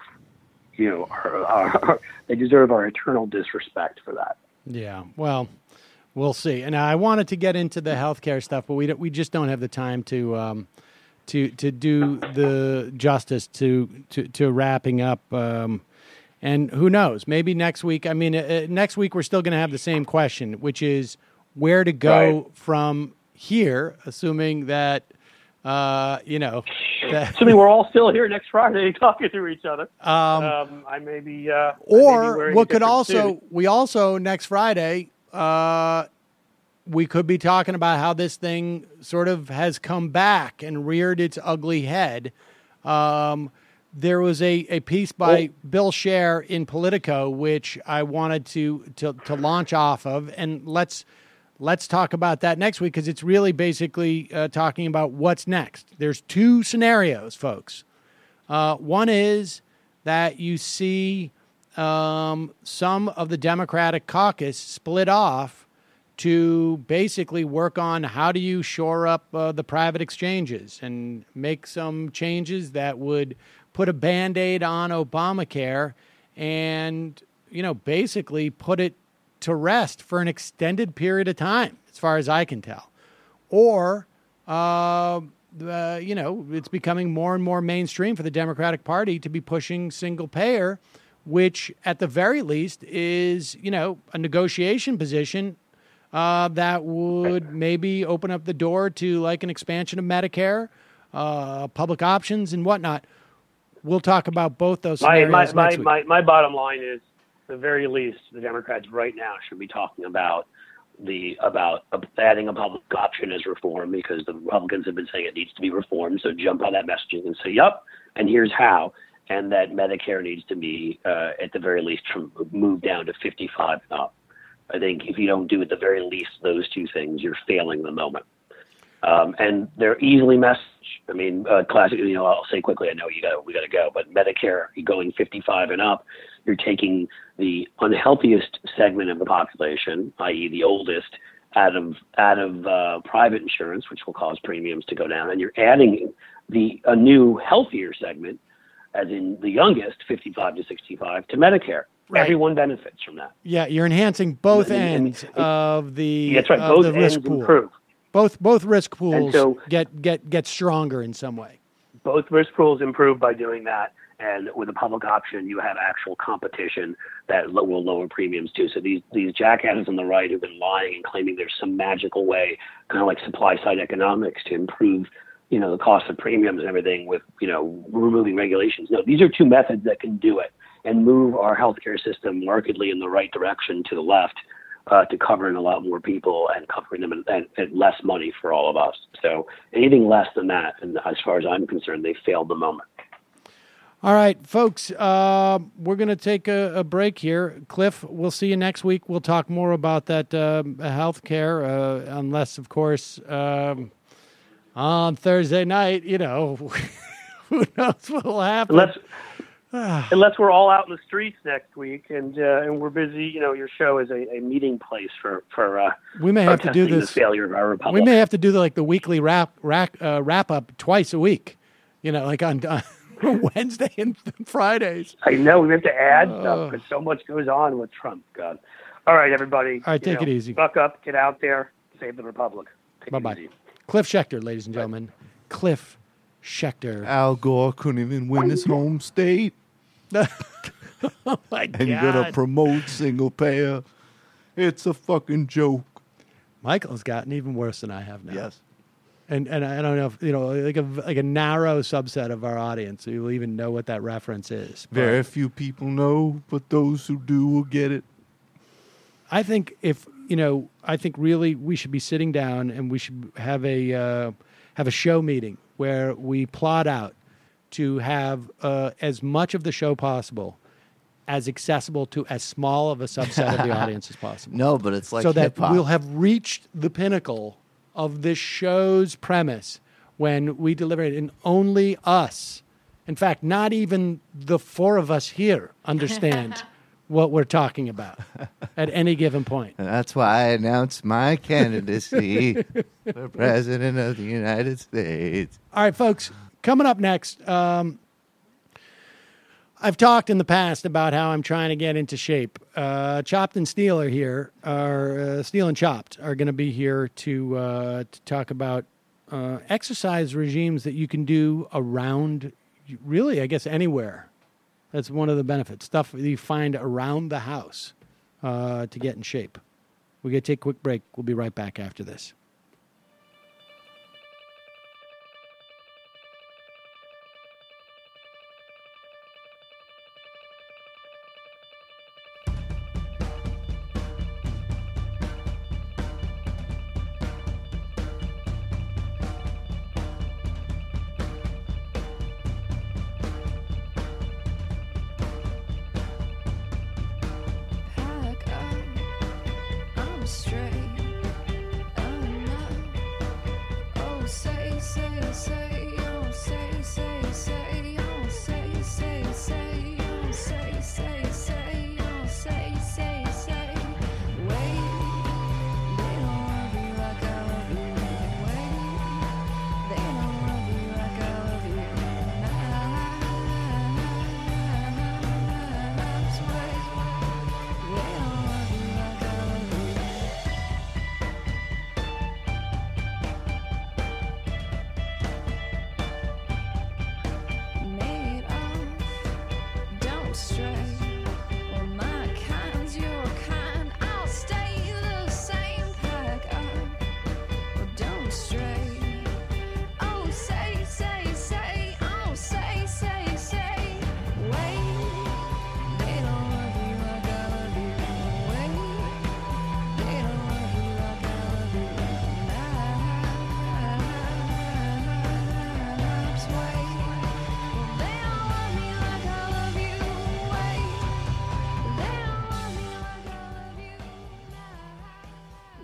they deserve our eternal disrespect for that. Yeah, well, we'll see. And I wanted to get into the healthcare stuff, but we just don't have the time to do the justice to wrapping up. And who knows? Maybe next week. I mean, next week we're still going to have the same question, which is where to go from here, assuming that Assuming we're all still here next Friday talking to each other. I may be. Or what could also we also next Friday we could be talking about how this thing sort of has come back and reared its ugly head. There was a piece by Bill Scher in Politico, which I wanted to launch off of, and let's talk about that next week, because it's really basically talking about what's next. There's two scenarios, folks. One is that you see some of the Democratic caucus split off to basically work on how do you shore up the private exchanges and make some changes that would put a Band-Aid on Obamacare and, basically put it to rest for an extended period of time, as far as I can tell. Or, it's becoming more and more mainstream for the Democratic Party to be pushing single payer, which at the very least is, a negotiation position that would maybe open up the door to like an expansion of Medicare, public options and whatnot. We'll talk about both those scenarios next week. My bottom line is, at the very least, the Democrats right now should be talking about adding a public option as reform, because the Republicans have been saying it needs to be reformed. So jump on that messaging and say, yep, and here's how. And that Medicare needs to be, at the very least, moved down to 55 and up. I think if you don't do at the very least those two things, you're failing the moment. And they're easily messaged. I mean, classic. I'll say quickly. I know we got to go. But Medicare, going 55 and up, you're taking the unhealthiest segment of the population, i.e., the oldest, out of private insurance, which will cause premiums to go down, and you're adding a new healthier segment, as in the youngest, 55 to 65, to Medicare. Right. Everyone benefits from that. Yeah, you're enhancing both ends of the that's right. Both ends improve. Both risk pools get stronger in some way. Both risk pools improve by doing that, and with a public option, you have actual competition that will lower premiums too. So these jackasses on the right who've been lying and claiming there's some magical way, kind of like supply side economics, to improve the cost of premiums and everything with removing regulations. No, these are two methods that can do it and move our healthcare system markedly in the right direction to the left, to covering a lot more people and covering them at less money for all of us. So anything less than that, and as far as I'm concerned, they failed the moment. All right, folks, we're going to take a break here. Cliff, we'll see you next week. We'll talk more about that healthcare, unless, of course, on Thursday night, who knows what will happen. Unless we're all out in the streets next week and we're busy, your show is a meeting place for we may have to do this. The failure of our republic. We may have to do the weekly wrap up twice a week, like on Wednesday and Fridays. I know we have to add stuff because so much goes on with Trump. God. All right, everybody. All right, take it easy. Buck up, get out there, save the republic. Bye-bye. Cliff Schechter, ladies and gentlemen. Cliff Schechter. Al Gore couldn't even win his home state. Oh, my God. And you're going to promote single payer. It's a fucking joke. Michael's gotten even worse than I have now. Yes. And I don't know if, like a narrow subset of our audience will even know what that reference is. Very few people know, but those who do will get it. I think really we should be sitting down and we should have a show meeting where we plot out to have as much of the show possible as accessible to as small of a subset of the audience as possible. No, but it's like so that hip-hop. We'll have reached the pinnacle of this show's premise when we deliver it, and only us, in fact, not even the four of us here, understand what we're talking about at any given point. And that's why I announced my candidacy for President of the United States. All right, folks, coming up next, I've talked in the past about how I'm trying to get into shape. Chopped and Steel are here. Steel and Chopped are going to be here to talk about exercise regimes that you can do around, really, I guess, anywhere. That's one of the benefits. Stuff that you find around the house to get in shape. We're going to take a quick break. We'll be right back after this.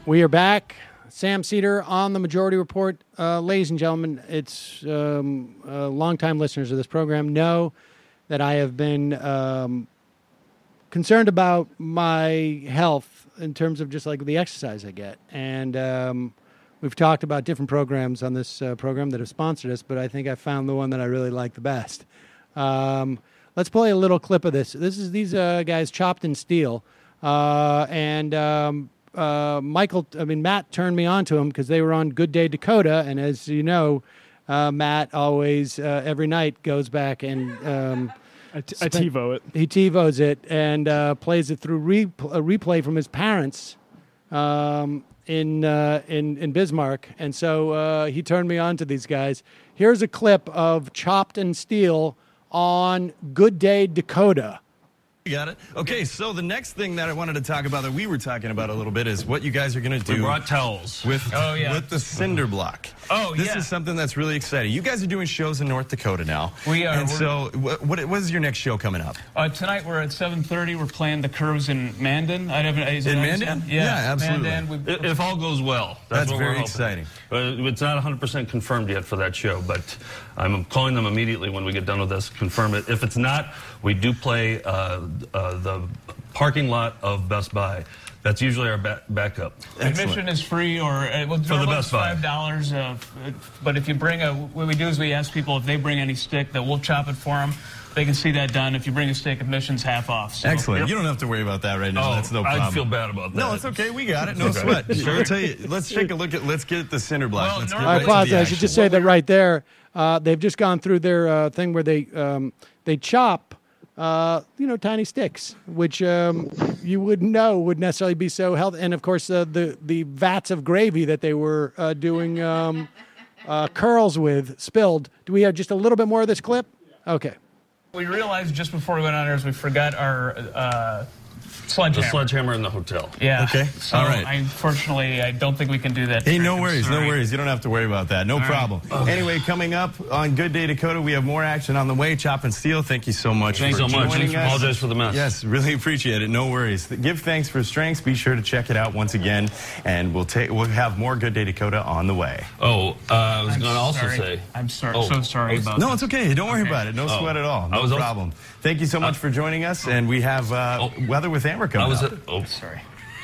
We are back. Sam Seder on the Majority Report. Ladies and gentlemen, it's longtime listeners of this program know that I have been concerned about my health in terms of just like the exercise I get. And we've talked about different programs on this program that have sponsored us, but I think I found the one that I really like the best. Let's play a little clip of this. This is these guys, Chopped and Steel. Matt turned me on to them because they were on Good Day Dakota, and as you know, Matt always every night goes back and I TiVo it. He TiVos it and plays it through a replay from his parents in Bismarck, and so he turned me on to these guys. Here's a clip of Chopped and Steel on Good Day Dakota. You got it. Okay, so the next thing that I wanted to talk about that we were talking about a little bit is what you guys are going to do. We brought towels. With the cinder block. This is something that's really exciting. You guys are doing shows in North Dakota now. We are. And so what is your next show coming up? Tonight we're at 7:30. We're playing the Curves in Mandan. In Mandan? Yeah, absolutely. Mandan. If all goes well. That's very exciting. It's not 100% confirmed yet for that show, but I'm calling them immediately when we get done with this, confirm it. If it's not, we do play the parking lot of Best Buy. That's usually our backup. Admission is free, or for the Best Buy. $5. But if you bring what we do is we ask people if they bring any stick, that we'll chop it for them. They can see that done. If you bring a stick, admission's half off. So. Excellent. You don't have to worry about that right now. That's no problem. I feel bad about that. No, it's okay. We got it. No sweat. I'll tell you. Let's take a look at. Let's get the cinder block. I apologize. I should just say that right there. They've just gone through their thing where they chop. Tiny sticks, which you wouldn't know would necessarily be so healthy. And, of course, the vats of gravy that they were doing curls with spilled. Do we have just a little bit more of this clip? Okay. We realized just before we went on air we forgot our sledgehammer. The sledgehammer in the hotel. Yeah. Okay. So all right. Unfortunately, I don't think we can do that. Hey, no worries. No worries. You don't have to worry about that. No problem. Right. Anyway, coming up on Good Day Dakota, we have more action on the way. Chop and Steel, thank you so much Thanks for so much. joining us. Apologize for the mess. Yes, really appreciate it. No worries. Give thanks for strengths. Be sure to check it out once again, and we'll have more Good Day Dakota on the way. I was going to also say. I'm sorry. So sorry about that. No, it's okay. Don't worry about it. No sweat at all. No problem. Thank you so much for joining us, and we have Weather with Amber coming up. Sorry.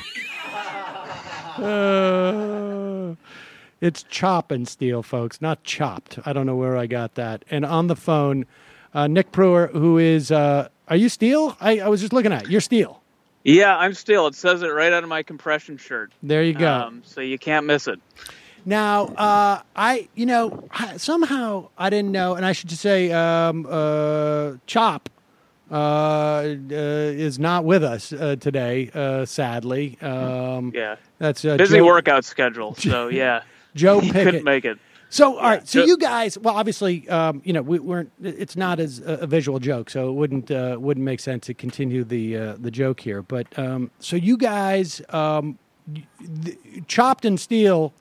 It's Chop and Steel, folks, not Chopped. I don't know where I got that. And on the phone, Nick Pruer, who is, are you Steel? I was just looking at it. You're Steel. Yeah, I'm Steel. It says it right on my compression shirt. There you go. So you can't miss it. Now, somehow I didn't know, and I should just say Chop is not with us today, sadly. That's busy workout schedule. So yeah, Joe Pickett couldn't make it. So all right, so you guys, well, obviously, we weren't. It's not as a visual joke, so it wouldn't make sense to continue the joke here. But so you guys, Chop and Steel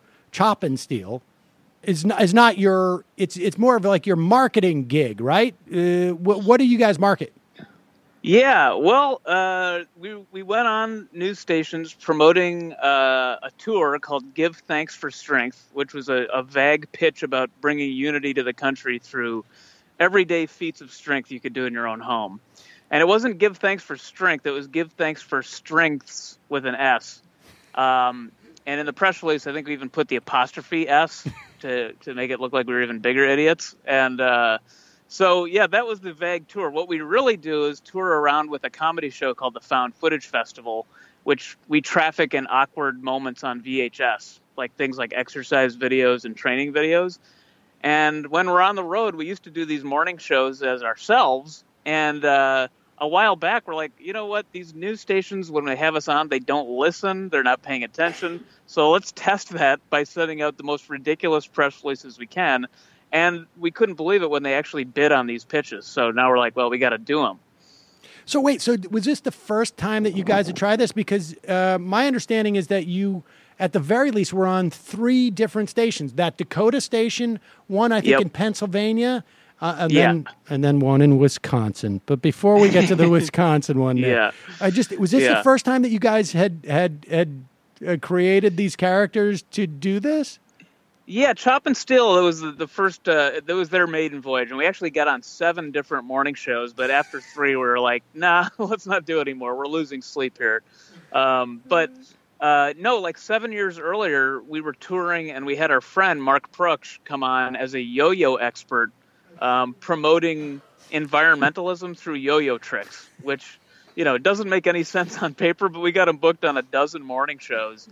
is not your. It's more of like your marketing gig, right? What do you guys market? Yeah, well, we went on news stations promoting a tour called Give Thanks for Strength, which was a vague pitch about bringing unity to the country through everyday feats of strength you could do in your own home. And it wasn't Give Thanks for Strength, it was Give Thanks for Strengths with an S. And in the press release, I think we even put the apostrophe S to make it look like we were even bigger idiots. And so, yeah, that was the vague tour. What we really do is tour around with a comedy show called the Found Footage Festival, which we traffic in awkward moments on VHS, like things like exercise videos and training videos. And when we're on the road, we used to do these morning shows as ourselves. And a while back, we're like, you know what? These news stations, when they have us on, they don't listen. They're not paying attention. So let's test that by sending out the most ridiculous press releases we can. And we couldn't believe it when they actually bid on these pitches. So now we're like, well, we got to do them. So wait, so was this the first time that you guys had tried this? Because my understanding is that you, at the very least, were on 3 different stations. That Dakota station, one I think in Pennsylvania, and then one in Wisconsin. But before we get to the Wisconsin one, was this the first time that you guys had created these characters to do this? Yeah, Chop and Steal, that was the first, that was their maiden voyage. And we actually got on 7 different morning shows, but after 3, we were like, nah, let's not do it anymore. We're losing sleep here. But no, like 7 years earlier, we were touring and we had our friend Mark Pruksch come on as a yo-yo expert, promoting environmentalism through yo-yo tricks, which, you know, it doesn't make any sense on paper, but we got him booked on a dozen morning shows.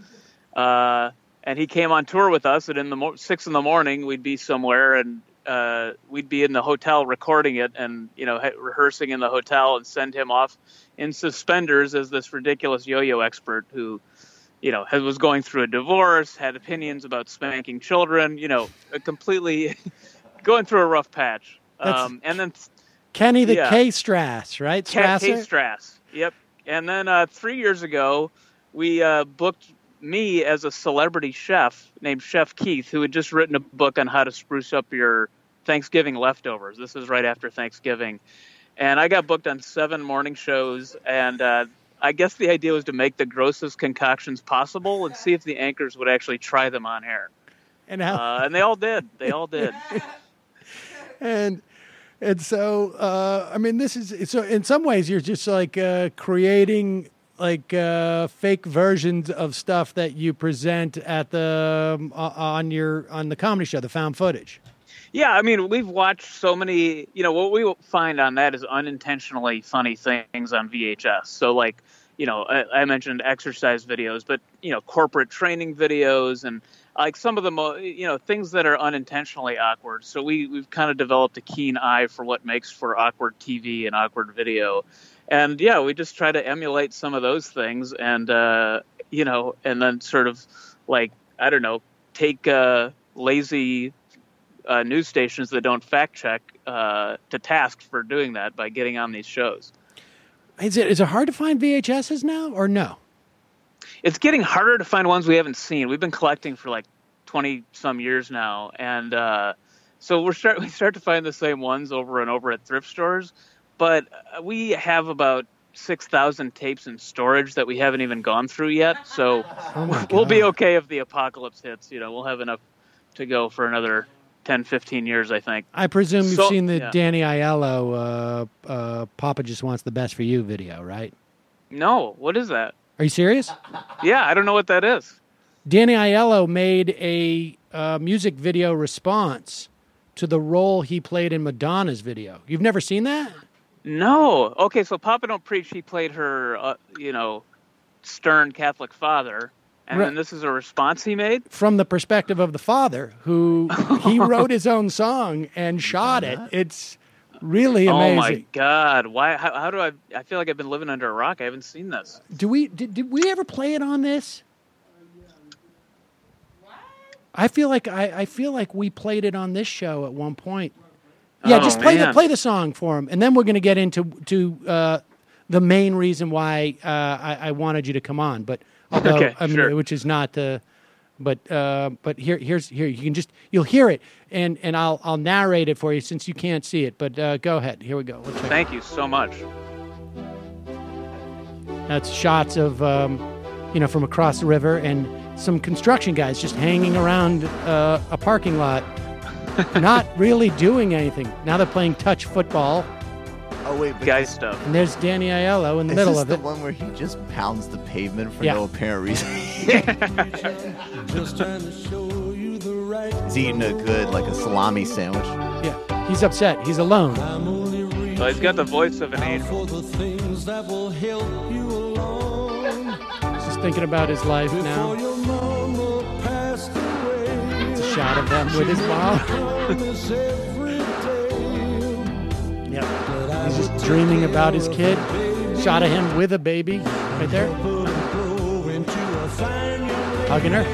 And he came on tour with us, and in 6 a.m, we'd be somewhere, and we'd be in the hotel recording it, and rehearsing in the hotel, and send him off in suspenders as this ridiculous yo-yo expert who, was going through a divorce, had opinions about spanking children, completely going through a rough patch. And then Kenny the K Strass, right? K Strass. Yep. And then 3 years ago, we booked me as a celebrity chef named Chef Keith, who had just written a book on how to spruce up your Thanksgiving leftovers. This is right after Thanksgiving. And I got booked on 7 morning shows, and I guess the idea was to make the grossest concoctions possible and see if the anchors would actually try them on air. And and they all did. They all did. And so, I mean, this is, so in some ways you're just like creating like fake versions of stuff that you present at the on the comedy show, the found footage. Yeah, I mean, we've watched so many. What we find on that is unintentionally funny things on VHS. So, like, I mentioned exercise videos, but corporate training videos and like some of the things that are unintentionally awkward. So we've kind of developed a keen eye for what makes for awkward TV and awkward video. And yeah, we just try to emulate some of those things, and and then sort of like, I don't know, take lazy news stations that don't fact check to task for doing that by getting on these shows. Is it hard to find VHSs now, or no? It's getting harder to find ones we haven't seen. We've been collecting for like 20 some years now, and so we start to find the same ones over and over at thrift stores. But we have about 6,000 tapes in storage that we haven't even gone through yet. So we'll be okay if the apocalypse hits. We'll have enough to go for another 10, 15 years, I think. I presume you've seen the Danny Aiello, Papa Just Wants the Best for You video, right? No. What is that? Are you serious? Yeah, I don't know what that is. Danny Aiello made a music video response to the role he played in Madonna's video. You've never seen that? No. Okay, so Papa Don't Preach, he played her, stern Catholic father, and then this is a response he made? From the perspective of the father, who he wrote his own song and shot it. It's really amazing. Oh, my God. Why? How do I feel like I've been living under a rock. I haven't seen this. Did we ever play it on this? I feel like we played it on this show at one point. Yeah, just play the song for him, and then we're going to get into the main reason why I wanted you to come on. But although sure. Which is not but here you'll hear it, and I'll narrate it for you since you can't see it. But go ahead. Here we go. Thank you so much. That's shots of from across the river and some construction guys just hanging around a parking lot. Not really doing anything. Now they're playing touch football. Oh, wait. Guy stuff. And there's Danny Aiello in the middle of it. Is this the one where he just pounds the pavement for no apparent reason? He's eating a good, like a salami sandwich. Yeah. He's upset. He's alone. Well, he's got the voice of an angel. Just thinking about his life now. Shot of them with his mom. Yep. He's just dreaming about his kid. Shot of him with a baby right there. Hugging her.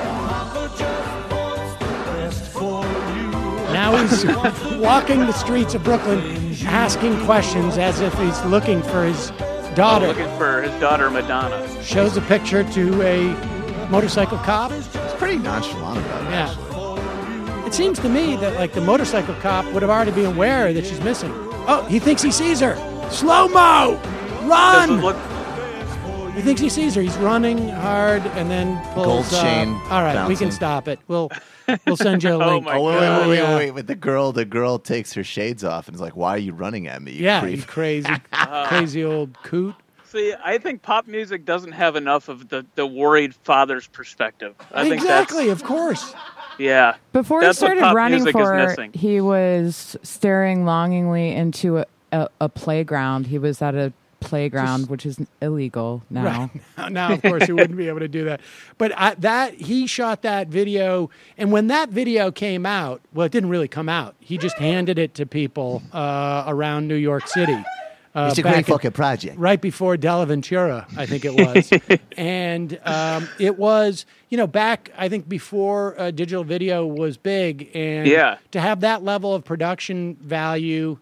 Now he's walking the streets of Brooklyn asking questions as if he's looking for his daughter. Looking for his daughter, Madonna. Shows a picture to a motorcycle cop. He's pretty nonchalant about it. Yeah. It seems to me that like the motorcycle cop would have already been aware that she's missing. Oh, he thinks he sees her. Slow-mo! Run! He thinks he sees her. He's running hard and then pulls Gold chain all right, we can bouncing. stop it. We'll send you a link. Wait. But the girl takes her shades off and is like, "Why are you running at me? You creep." You crazy old coot. See, I think pop music doesn't have enough of the worried father's perspective. I think Exactly, of course. Yeah. Before that's he started what pop running music for is it, missing. he was staring longingly into a playground. He was at a playground, which is illegal now. Right. Now, of course, he wouldn't be able to do that. But he shot that video, and when that video came out, well, it didn't really come out. He just handed it to people around New York City. It's a great fucking project. Right before Della Ventura, I think it was. And it was, back, I think, before digital video was big. And to have that level of production value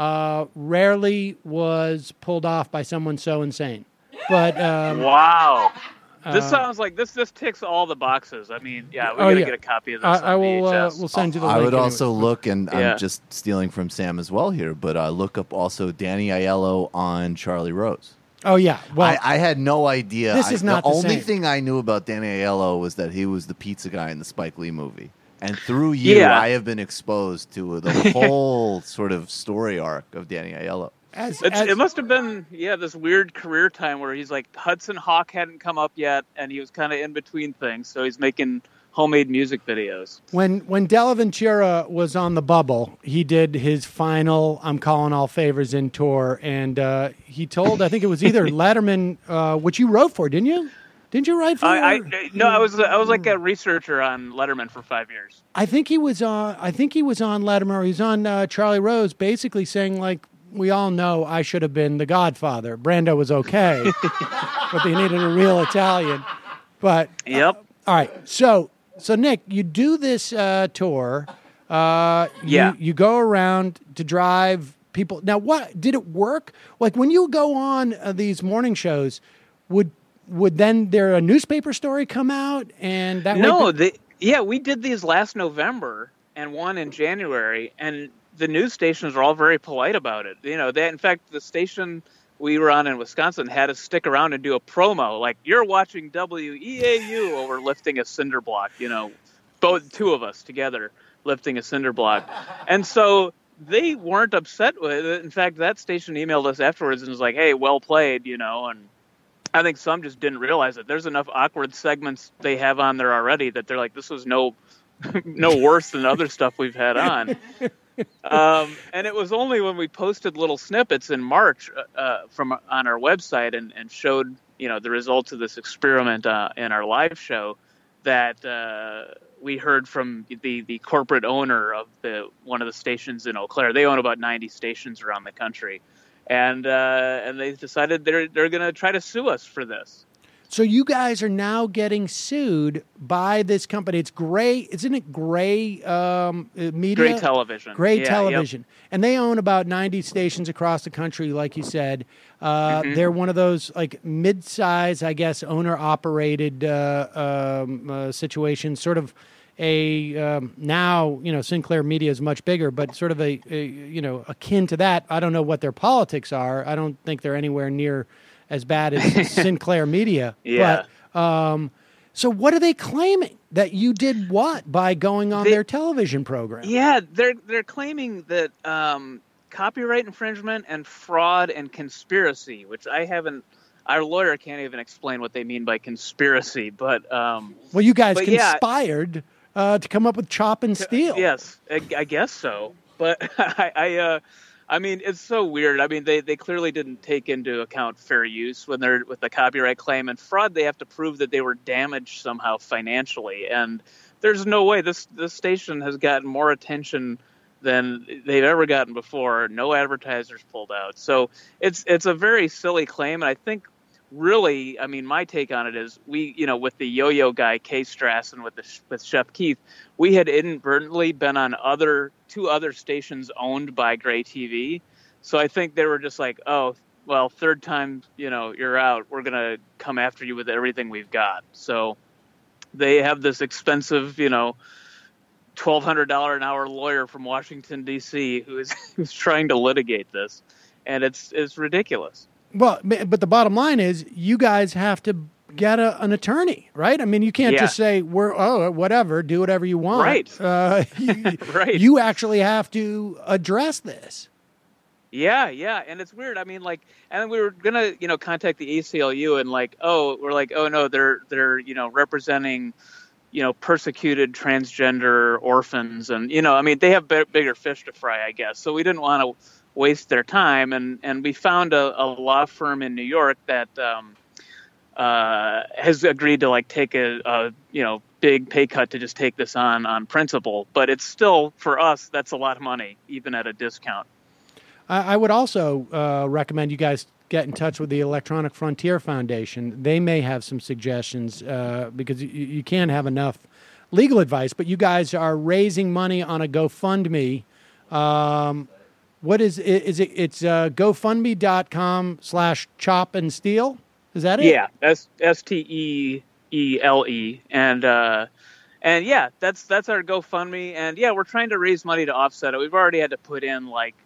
rarely was pulled off by someone so insane. But wow. This sounds like this ticks all the boxes. I mean, we gotta get a copy of this. I will. VHS. We'll send you the link. I would anyway. also look, and I'm just stealing from Sam as well here, but look up also Danny Aiello on Charlie Rose. Oh yeah. Well, I had no idea. This is not the the only same. thing I knew about Danny Aiello was that he was the pizza guy in the Spike Lee movie. And through you, I have been exposed to the whole sort of story arc of Danny Aiello. It must have been, this weird career time where he's like, Hudson Hawk hadn't come up yet, and he was kind of in between things, so he's making homemade music videos. When Della Ventura was on the bubble, he did his final "I'm Calling All Favors In" tour, and he told, I think it was either Letterman, which you wrote for, didn't you? Didn't you write for? No, I was like a researcher on Letterman for 5 years. I think he was on Letterman, or he was on Charlie Rose, basically saying like, we all know I should have been the Godfather. Brando was okay, but they needed a real Italian. But all right, so Nick, you do this tour. You go around to drive people. Now, what did it work? Like when you go on these morning shows, would then there a newspaper story come out and that? We did these last November and one in January, and the news stations are all very polite about it. In fact, the station we were on in Wisconsin had us stick around and do a promo, like, you're watching WEAU over lifting a cinder block, two of us together lifting a cinder block. And so they weren't upset with it. In fact, that station emailed us afterwards and was like, hey, well played, and I think some just didn't realize it. There's enough awkward segments they have on there already that they're like, this was no worse than other stuff we've had on. And it was only when we posted little snippets in March from on our website and showed the results of this experiment in our live show that we heard from the corporate owner of one of the stations in Eau Claire. They own about 90 stations around the country, and they decided they're going to try to sue us for this. So you guys are now getting sued by this company. It's Gray, isn't it Gray Media? Gray Television. Gray Television. Yep. And they own about 90 stations across the country, like you said. They're one of those like mid-size, I guess, owner-operated situations, sort of now, Sinclair Media is much bigger, but sort of a akin to that. I don't know what their politics are. I don't think they're anywhere near as bad as Sinclair Media. Yeah. But, so what are they claiming? That you did what by going on their television program? Yeah, they're claiming that copyright infringement and fraud and conspiracy, which our lawyer can't even explain what they mean by conspiracy. But well, you guys conspired to come up with Chop and Steal. Yes, I guess so. But I mean, it's so weird. I mean, they clearly didn't take into account fair use when they're with the copyright claim, and fraud. They have to prove that they were damaged somehow financially, and there's no way this station has gotten more attention than they've ever gotten before. No advertisers pulled out, so it's a very silly claim, and I think really, I mean, my take on it is with the yo-yo guy Kay Strass and with Chef Keith, we had inadvertently been on two other stations owned by Gray TV. So I think they were just like, oh, well, third time, you're out. We're going to come after you with everything we've got. So they have this expensive, $1,200 an hour lawyer from Washington, D.C. who's trying to litigate this. And it's ridiculous. Well, but the bottom line is you guys have to get an attorney, right? I mean, you can't just say, whatever, do whatever you want. Right. Right. You actually have to address this. Yeah, and it's weird. I mean, and we were gonna, contact the ACLU and oh no, they're representing, persecuted transgender orphans, and I mean, they have bigger fish to fry, I guess. So we didn't want to waste their time, and we found a law firm in New York that has agreed to take a big pay cut to just take this on principle. But it's still, for us, that's a lot of money, even at a discount. I would also recommend you guys get in touch with the Electronic Frontier Foundation. They may have some suggestions because you can't have enough legal advice, but you guys are raising money on a GoFundMe. What is it? It's GoFundMe.com/chopandsteal. Is that it? Yeah, STEELE. And yeah, that's our GoFundMe. And yeah, we're trying to raise money to offset it. We've already had to put in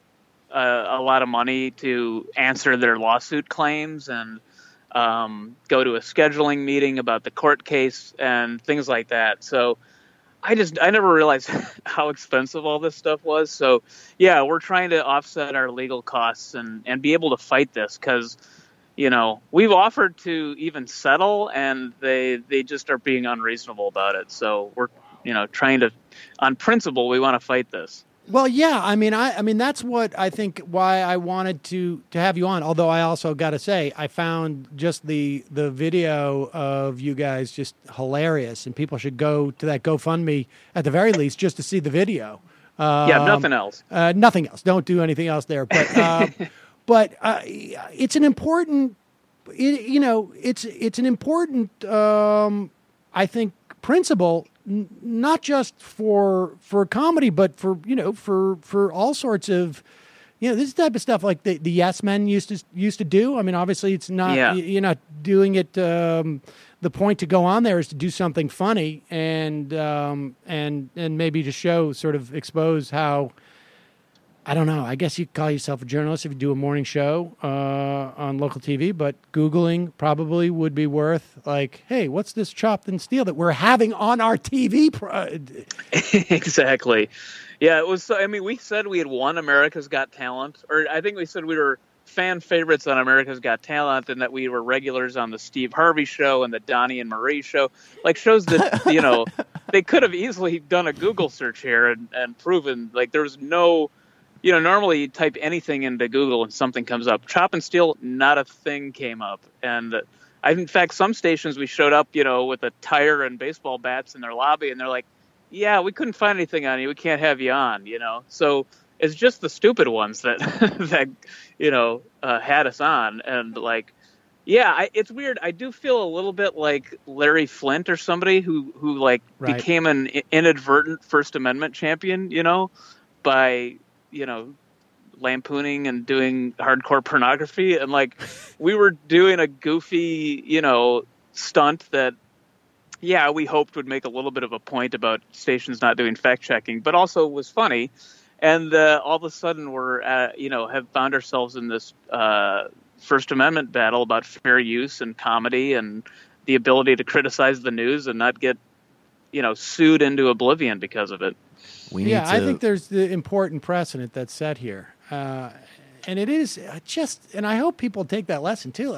a lot of money to answer their lawsuit claims and go to a scheduling meeting about the court case and things like that. So I never realized how expensive all this stuff was. So yeah, we're trying to offset our legal costs and be able to fight this because, we've offered to even settle and they just are being unreasonable about it. So we're, trying to, on principle, we want to fight this. Well, yeah, I mean, that's what I think why I wanted to have you on. Although I also got to say, I found just the video of you guys just hilarious, and people should go to that GoFundMe at the very least just to see the video. Nothing else. Nothing else. Don't do anything else there. But it's an important, it's an important, I think, principle. Not just for comedy, but for all sorts of, this type of stuff like the Yes Men used to do. I mean, obviously it's not, you're not doing it. The point to go on there is to do something funny and maybe to show, sort of expose how, I don't know, I guess you could call yourself a journalist if you do a morning show on local TV, but Googling probably would be worth hey, what's this Chopped and Steal that we're having on our TV? Exactly. Yeah, it was. I mean, we said we had won America's Got Talent, or I think we said we were fan favorites on America's Got Talent and that we were regulars on the Steve Harvey Show and the Donnie and Marie Show, shows that, they could have easily done a Google search here and proven there was no... normally you type anything into Google and something comes up. Chop and Steal, not a thing came up. And in fact, some stations we showed up, with a tire and baseball bats in their lobby, and they're like, yeah, we couldn't find anything on you. We can't have you on, So it's just the stupid ones that, had us on. And it's weird. I do feel a little bit like Larry Flint or somebody who right. became an inadvertent First Amendment champion, by... lampooning and doing hardcore pornography. And we were doing a goofy, stunt that, we hoped would make a little bit of a point about stations not doing fact checking, but also was funny. And all of a sudden we're, have found ourselves in this First Amendment battle about fair use and comedy and the ability to criticize the news and not get, sued into oblivion because of it. I think there's the important precedent that's set here. And it is and I hope people take that lesson too.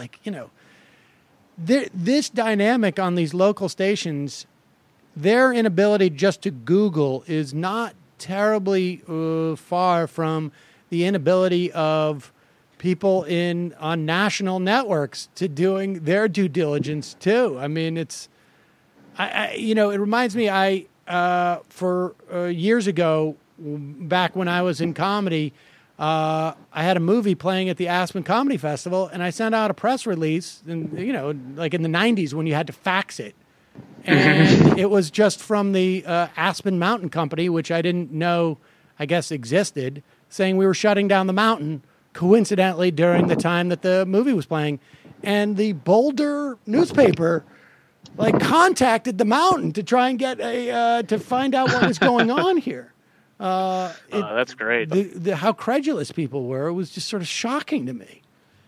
This dynamic on these local stations, their inability just to Google is not terribly far from the inability of people on national networks to doing their due diligence too. I mean, it reminds me, for years ago, back when I was in comedy, I had a movie playing at the Aspen Comedy Festival, and I sent out a press release, and in the 90s when you had to fax it. And it was just from the Aspen Mountain Company, which I didn't know, I guess, existed, saying we were shutting down the mountain, coincidentally, during the time that the movie was playing. And the Boulder newspaper contacted the mountain to try and get to find out what was going on here. That's great. How credulous people were, it was just sort of shocking to me.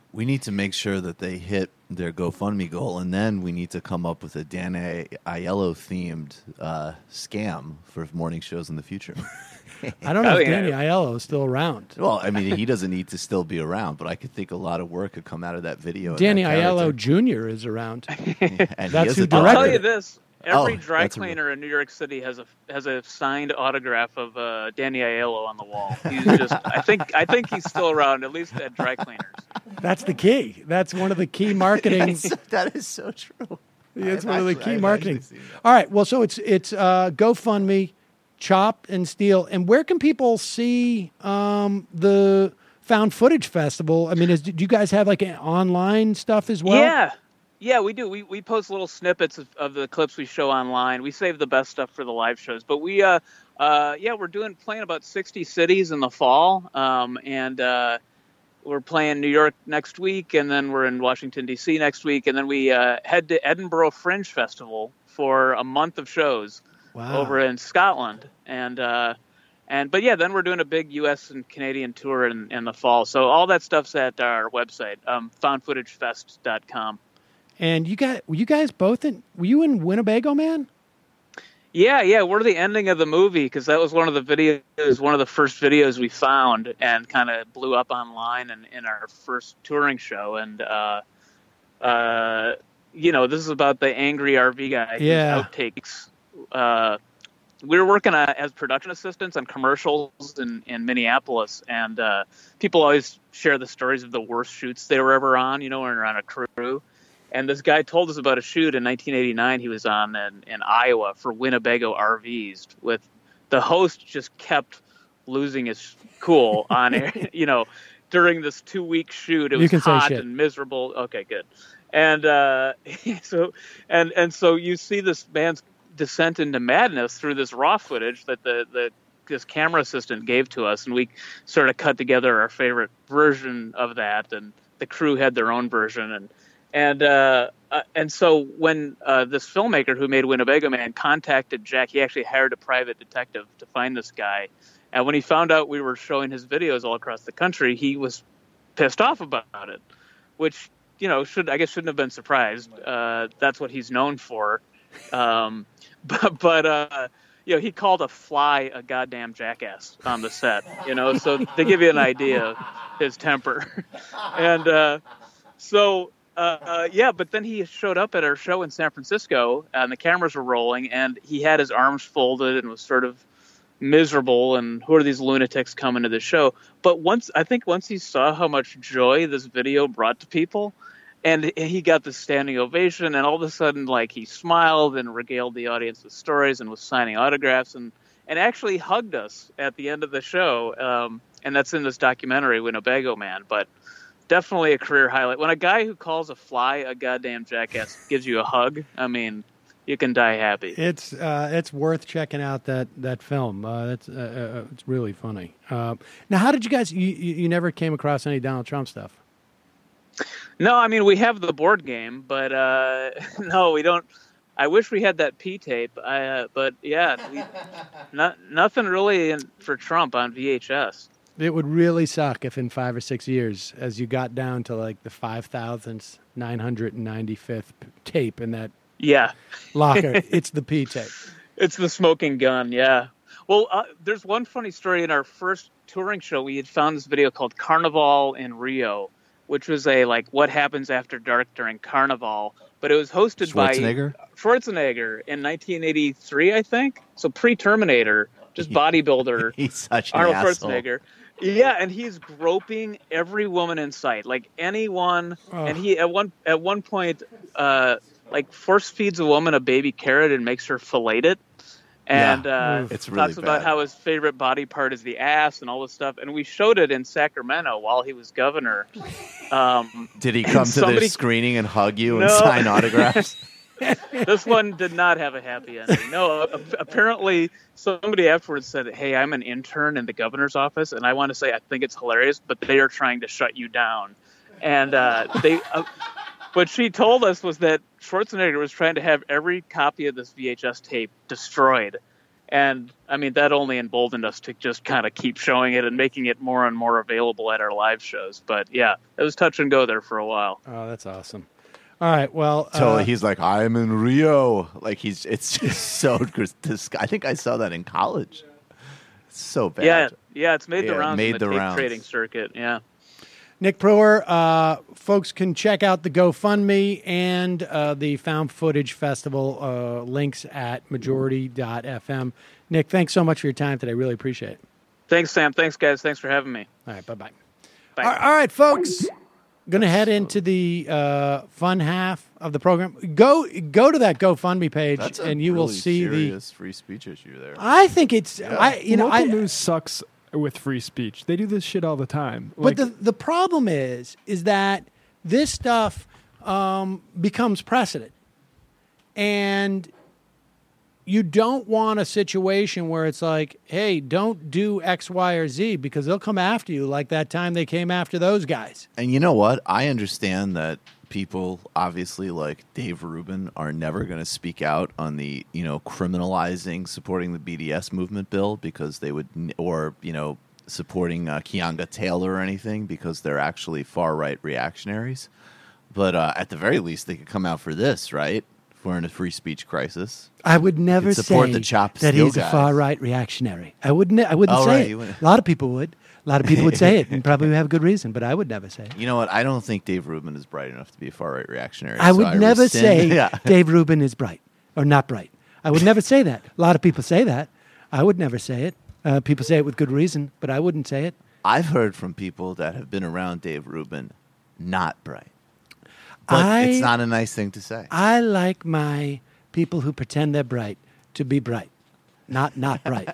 We need to make sure that they hit their GoFundMe goal, and then we need to come up with a Danny Aiello themed scam for morning shows in the future. I don't know if Danny Aiello is still around. Well, I mean, he doesn't need to still be around, but I could think a lot of work could come out of that video. Danny Aiello Jr. is around. And that's who directed I'll tell you it. this. Every dry that's cleaner in New York City has a signed autograph of Danny Aiello on the wall. He's just I think he's still around, at least at dry cleaners. That's the key. That's one of the key marketing. That is so true. It's one of the key marketing. All right. Well, so it's GoFundMe, Chop and Steal. And where can people see the Found Footage Festival? I mean, do you guys have like an online stuff as well? Yeah, we do. We post little snippets of the clips we show online. We save the best stuff for the live shows. But we're playing about 60 cities in the fall. And we're playing New York next week, and then we're in Washington, D.C. next week. And then we head to Edinburgh Fringe Festival for a month of shows over in Scotland. But then we're doing a big U.S. and Canadian tour in the fall. So all that stuff's at our website, foundfootagefest.com. And were you in Winnebago, man? Yeah, we're the ending of the movie because that was one of the first videos we found and kind of blew up online in our first touring show. And, this is about the angry RV guy. Yeah. Outtakes. We were working as production assistants on commercials in Minneapolis, and people always share the stories of the worst shoots they were ever on, when they're on a crew. And this guy told us about a shoot in 1989 he was on in Iowa for Winnebago RVs. With the host just kept losing his cool on air, during this 2-week shoot. It was hot and miserable. Okay, good. And so you see this man's descent into madness through this raw footage that this camera assistant gave to us, and we sort of cut together our favorite version of that, and the crew had their own version, and so when this filmmaker who made Winnebago Man contacted Jack, he actually hired a private detective to find this guy. And when he found out we were showing his videos all across the country, he was pissed off about it, which shouldn't have been surprised. That's what he's known for. But he called a fly a goddamn jackass on the set. So they give you an idea of his temper, and but then he showed up at our show in San Francisco, and the cameras were rolling, and he had his arms folded and was sort of miserable, and who are these lunatics coming to the show? But once he saw how much joy this video brought to people, and he got the standing ovation, and all of a sudden, he smiled and regaled the audience with stories and was signing autographs and actually hugged us at the end of the show. And that's in this documentary, Winnebago Man. But definitely a career highlight. When a guy who calls a fly a goddamn jackass gives you a hug, I mean, you can die happy. It's worth checking out that film. It's really funny. Now, how did you guys? You never came across any Donald Trump stuff? No, I mean we have the board game, but no, we don't. I wish we had that P tape, but yeah, nothing really for Trump on VHS. It would really suck if in 5 or 6 years, as you got down to the 5,995th tape in that locker, it's the P tape. It's the smoking gun, yeah. Well, there's one funny story. In our first touring show, we had found this video called Carnival in Rio, which was a what happens after dark during Carnival. But it was hosted by Schwarzenegger in 1983, I think. So pre-Terminator, just bodybuilder. He's such an Arnold asshole. Schwarzenegger. Yeah, and he's groping every woman in sight, anyone. Oh. And he at one point, force feeds a woman a baby carrot and makes her fillet it. And it's really talks about how his favorite body part is the ass and all this stuff. And we showed it in Sacramento while he was governor. Did he come to the screening and hug you and sign autographs? This one did not have a happy ending. No, apparently somebody afterwards said, "Hey, I'm an intern in the governor's office, and I want to say I think it's hilarious, but they are trying to shut you down." And what she told us was that Schwarzenegger was trying to have every copy of this VHS tape destroyed. And I mean, that only emboldened us to just kind of keep showing it and making it more and more available at our live shows. But yeah, it was touch and go there for a while. Oh, that's awesome. All right, well, so he's like, I'm in Rio. Like it's just so. I think I saw that in college. It's so bad. Yeah, it's made the rounds in the tape trading circuit. Yeah. Nick Brewer, folks can check out the GoFundMe and the Found Footage Festival links at majority.fm. Nick, thanks so much for your time today. Really appreciate it. Thanks, Sam. Thanks, guys. Thanks for having me. All right, bye-bye. Bye. All right, folks. Going to head into the fun half of the program. Go to that GoFundMe page, and you will see the free speech issue there. I think it's local news sucks with free speech. They do this shit all the time. But the problem is that this stuff becomes precedent, and you don't want a situation where it's like, hey, don't do X, Y, or Z, because they'll come after you like that time they came after those guys. And you know what? I understand that people, obviously, like Dave Rubin, are never going to speak out on the, criminalizing supporting the BDS movement bill because they would, or, supporting Keonga Taylor or anything because they're actually far-right reactionaries. But at the very least, they could come out for this, right? If we're in a free speech crisis. I would never say that he's a far-right reactionary. I wouldn't say it. A lot of people would. A lot of people would say it and probably have a good reason, but I would never say it. You know what? I don't think Dave Rubin is bright enough to be a far-right reactionary. I would never say Dave Rubin is bright or not bright. I would never say that. A lot of people say that. I would never say it. People say it with good reason, but I wouldn't say it. I've heard from people that have been around Dave Rubin, not bright. But it's not a nice thing to say. I like my people who pretend they're bright to be bright, not bright.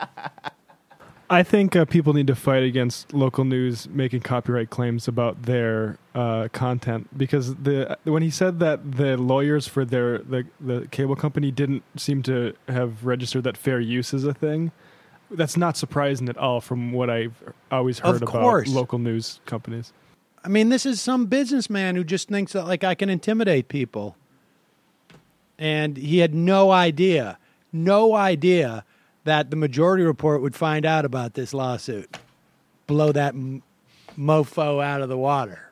I think people need to fight against local news making copyright claims about their content, because when he said that the lawyers for the cable company didn't seem to have registered that fair use is a thing, that's not surprising at all from what I've always heard about local news companies. I mean, this is some businessman who just thinks that, like, I can intimidate people. And he had no idea that the Majority Report would find out about this lawsuit. Blow that mofo out of the water.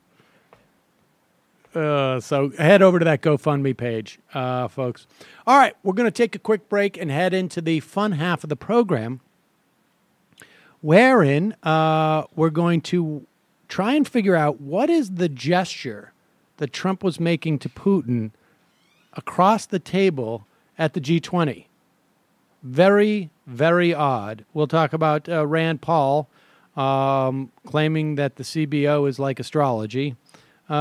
So head over to that GoFundMe page, folks. All right, we're going to take a quick break and head into the fun half of the program, wherein we're going to try and figure out what is the gesture that Trump was making to Putin across the table at the G20. Very, very odd. We'll talk about Rand Paul claiming that the CBO is like astrology. We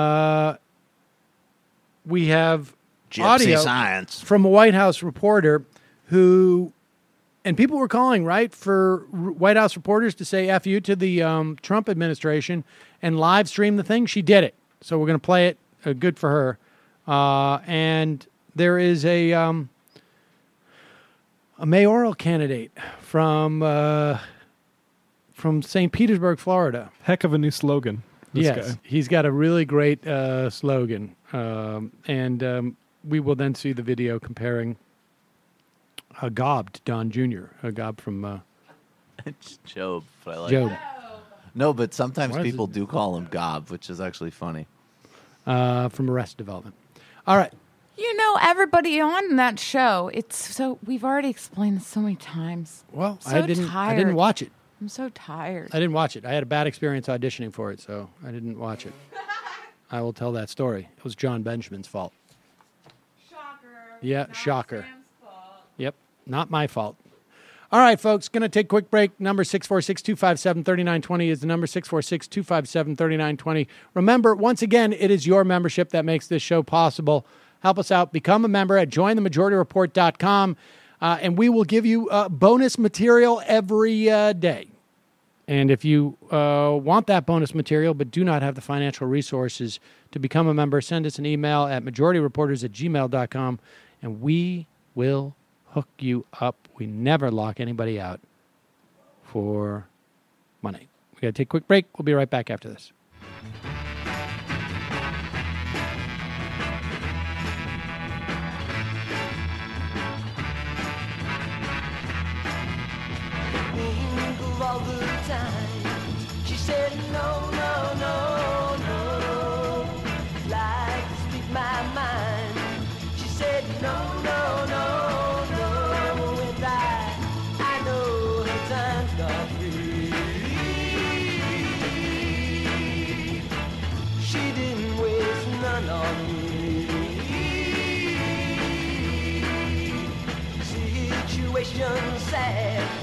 have Gypsy audio science from a White House reporter who... And people were calling, right, for White House reporters to say F you to the Trump administration and live stream the thing. She did it. So we're going to play it. Good for her. And there is a mayoral candidate from St. Petersburg, Florida. Heck of a new slogan. This guy. He's got a really great slogan. And we will then see the video comparing Gob to Don Jr., Gob from... It's Job, but I like Job. it. No, but sometimes people do call him Gob, which is actually funny. From Arrested Development. All right. You know, everybody on that show, we've already explained this so many times. Well, I didn't watch it. I'm so tired. I didn't watch it. I had a bad experience auditioning for it, so I didn't watch it. I will tell that story. It was John Benjamin's fault. Shocker. Yeah, shocker. Yep, not my fault. All right, folks, going to take a quick break. Number 646-257-3920 is the number, 646-257-3920. Remember, once again, it is your membership that makes this show possible. Help us out. Become a member at jointhemajorityreport.com, and we will give you bonus material every day. And if you want that bonus material but do not have the financial resources to become a member, send us an email at majorityreporters@gmail.com, and we will hook you up. We never lock anybody out for money. We got to take a quick break. We'll be right back after this. all the time. She said, no, no, no, no, like to speak my mind. She said, no, no, no, no, and I know her time's not free. She didn't waste none on me. Situation sad.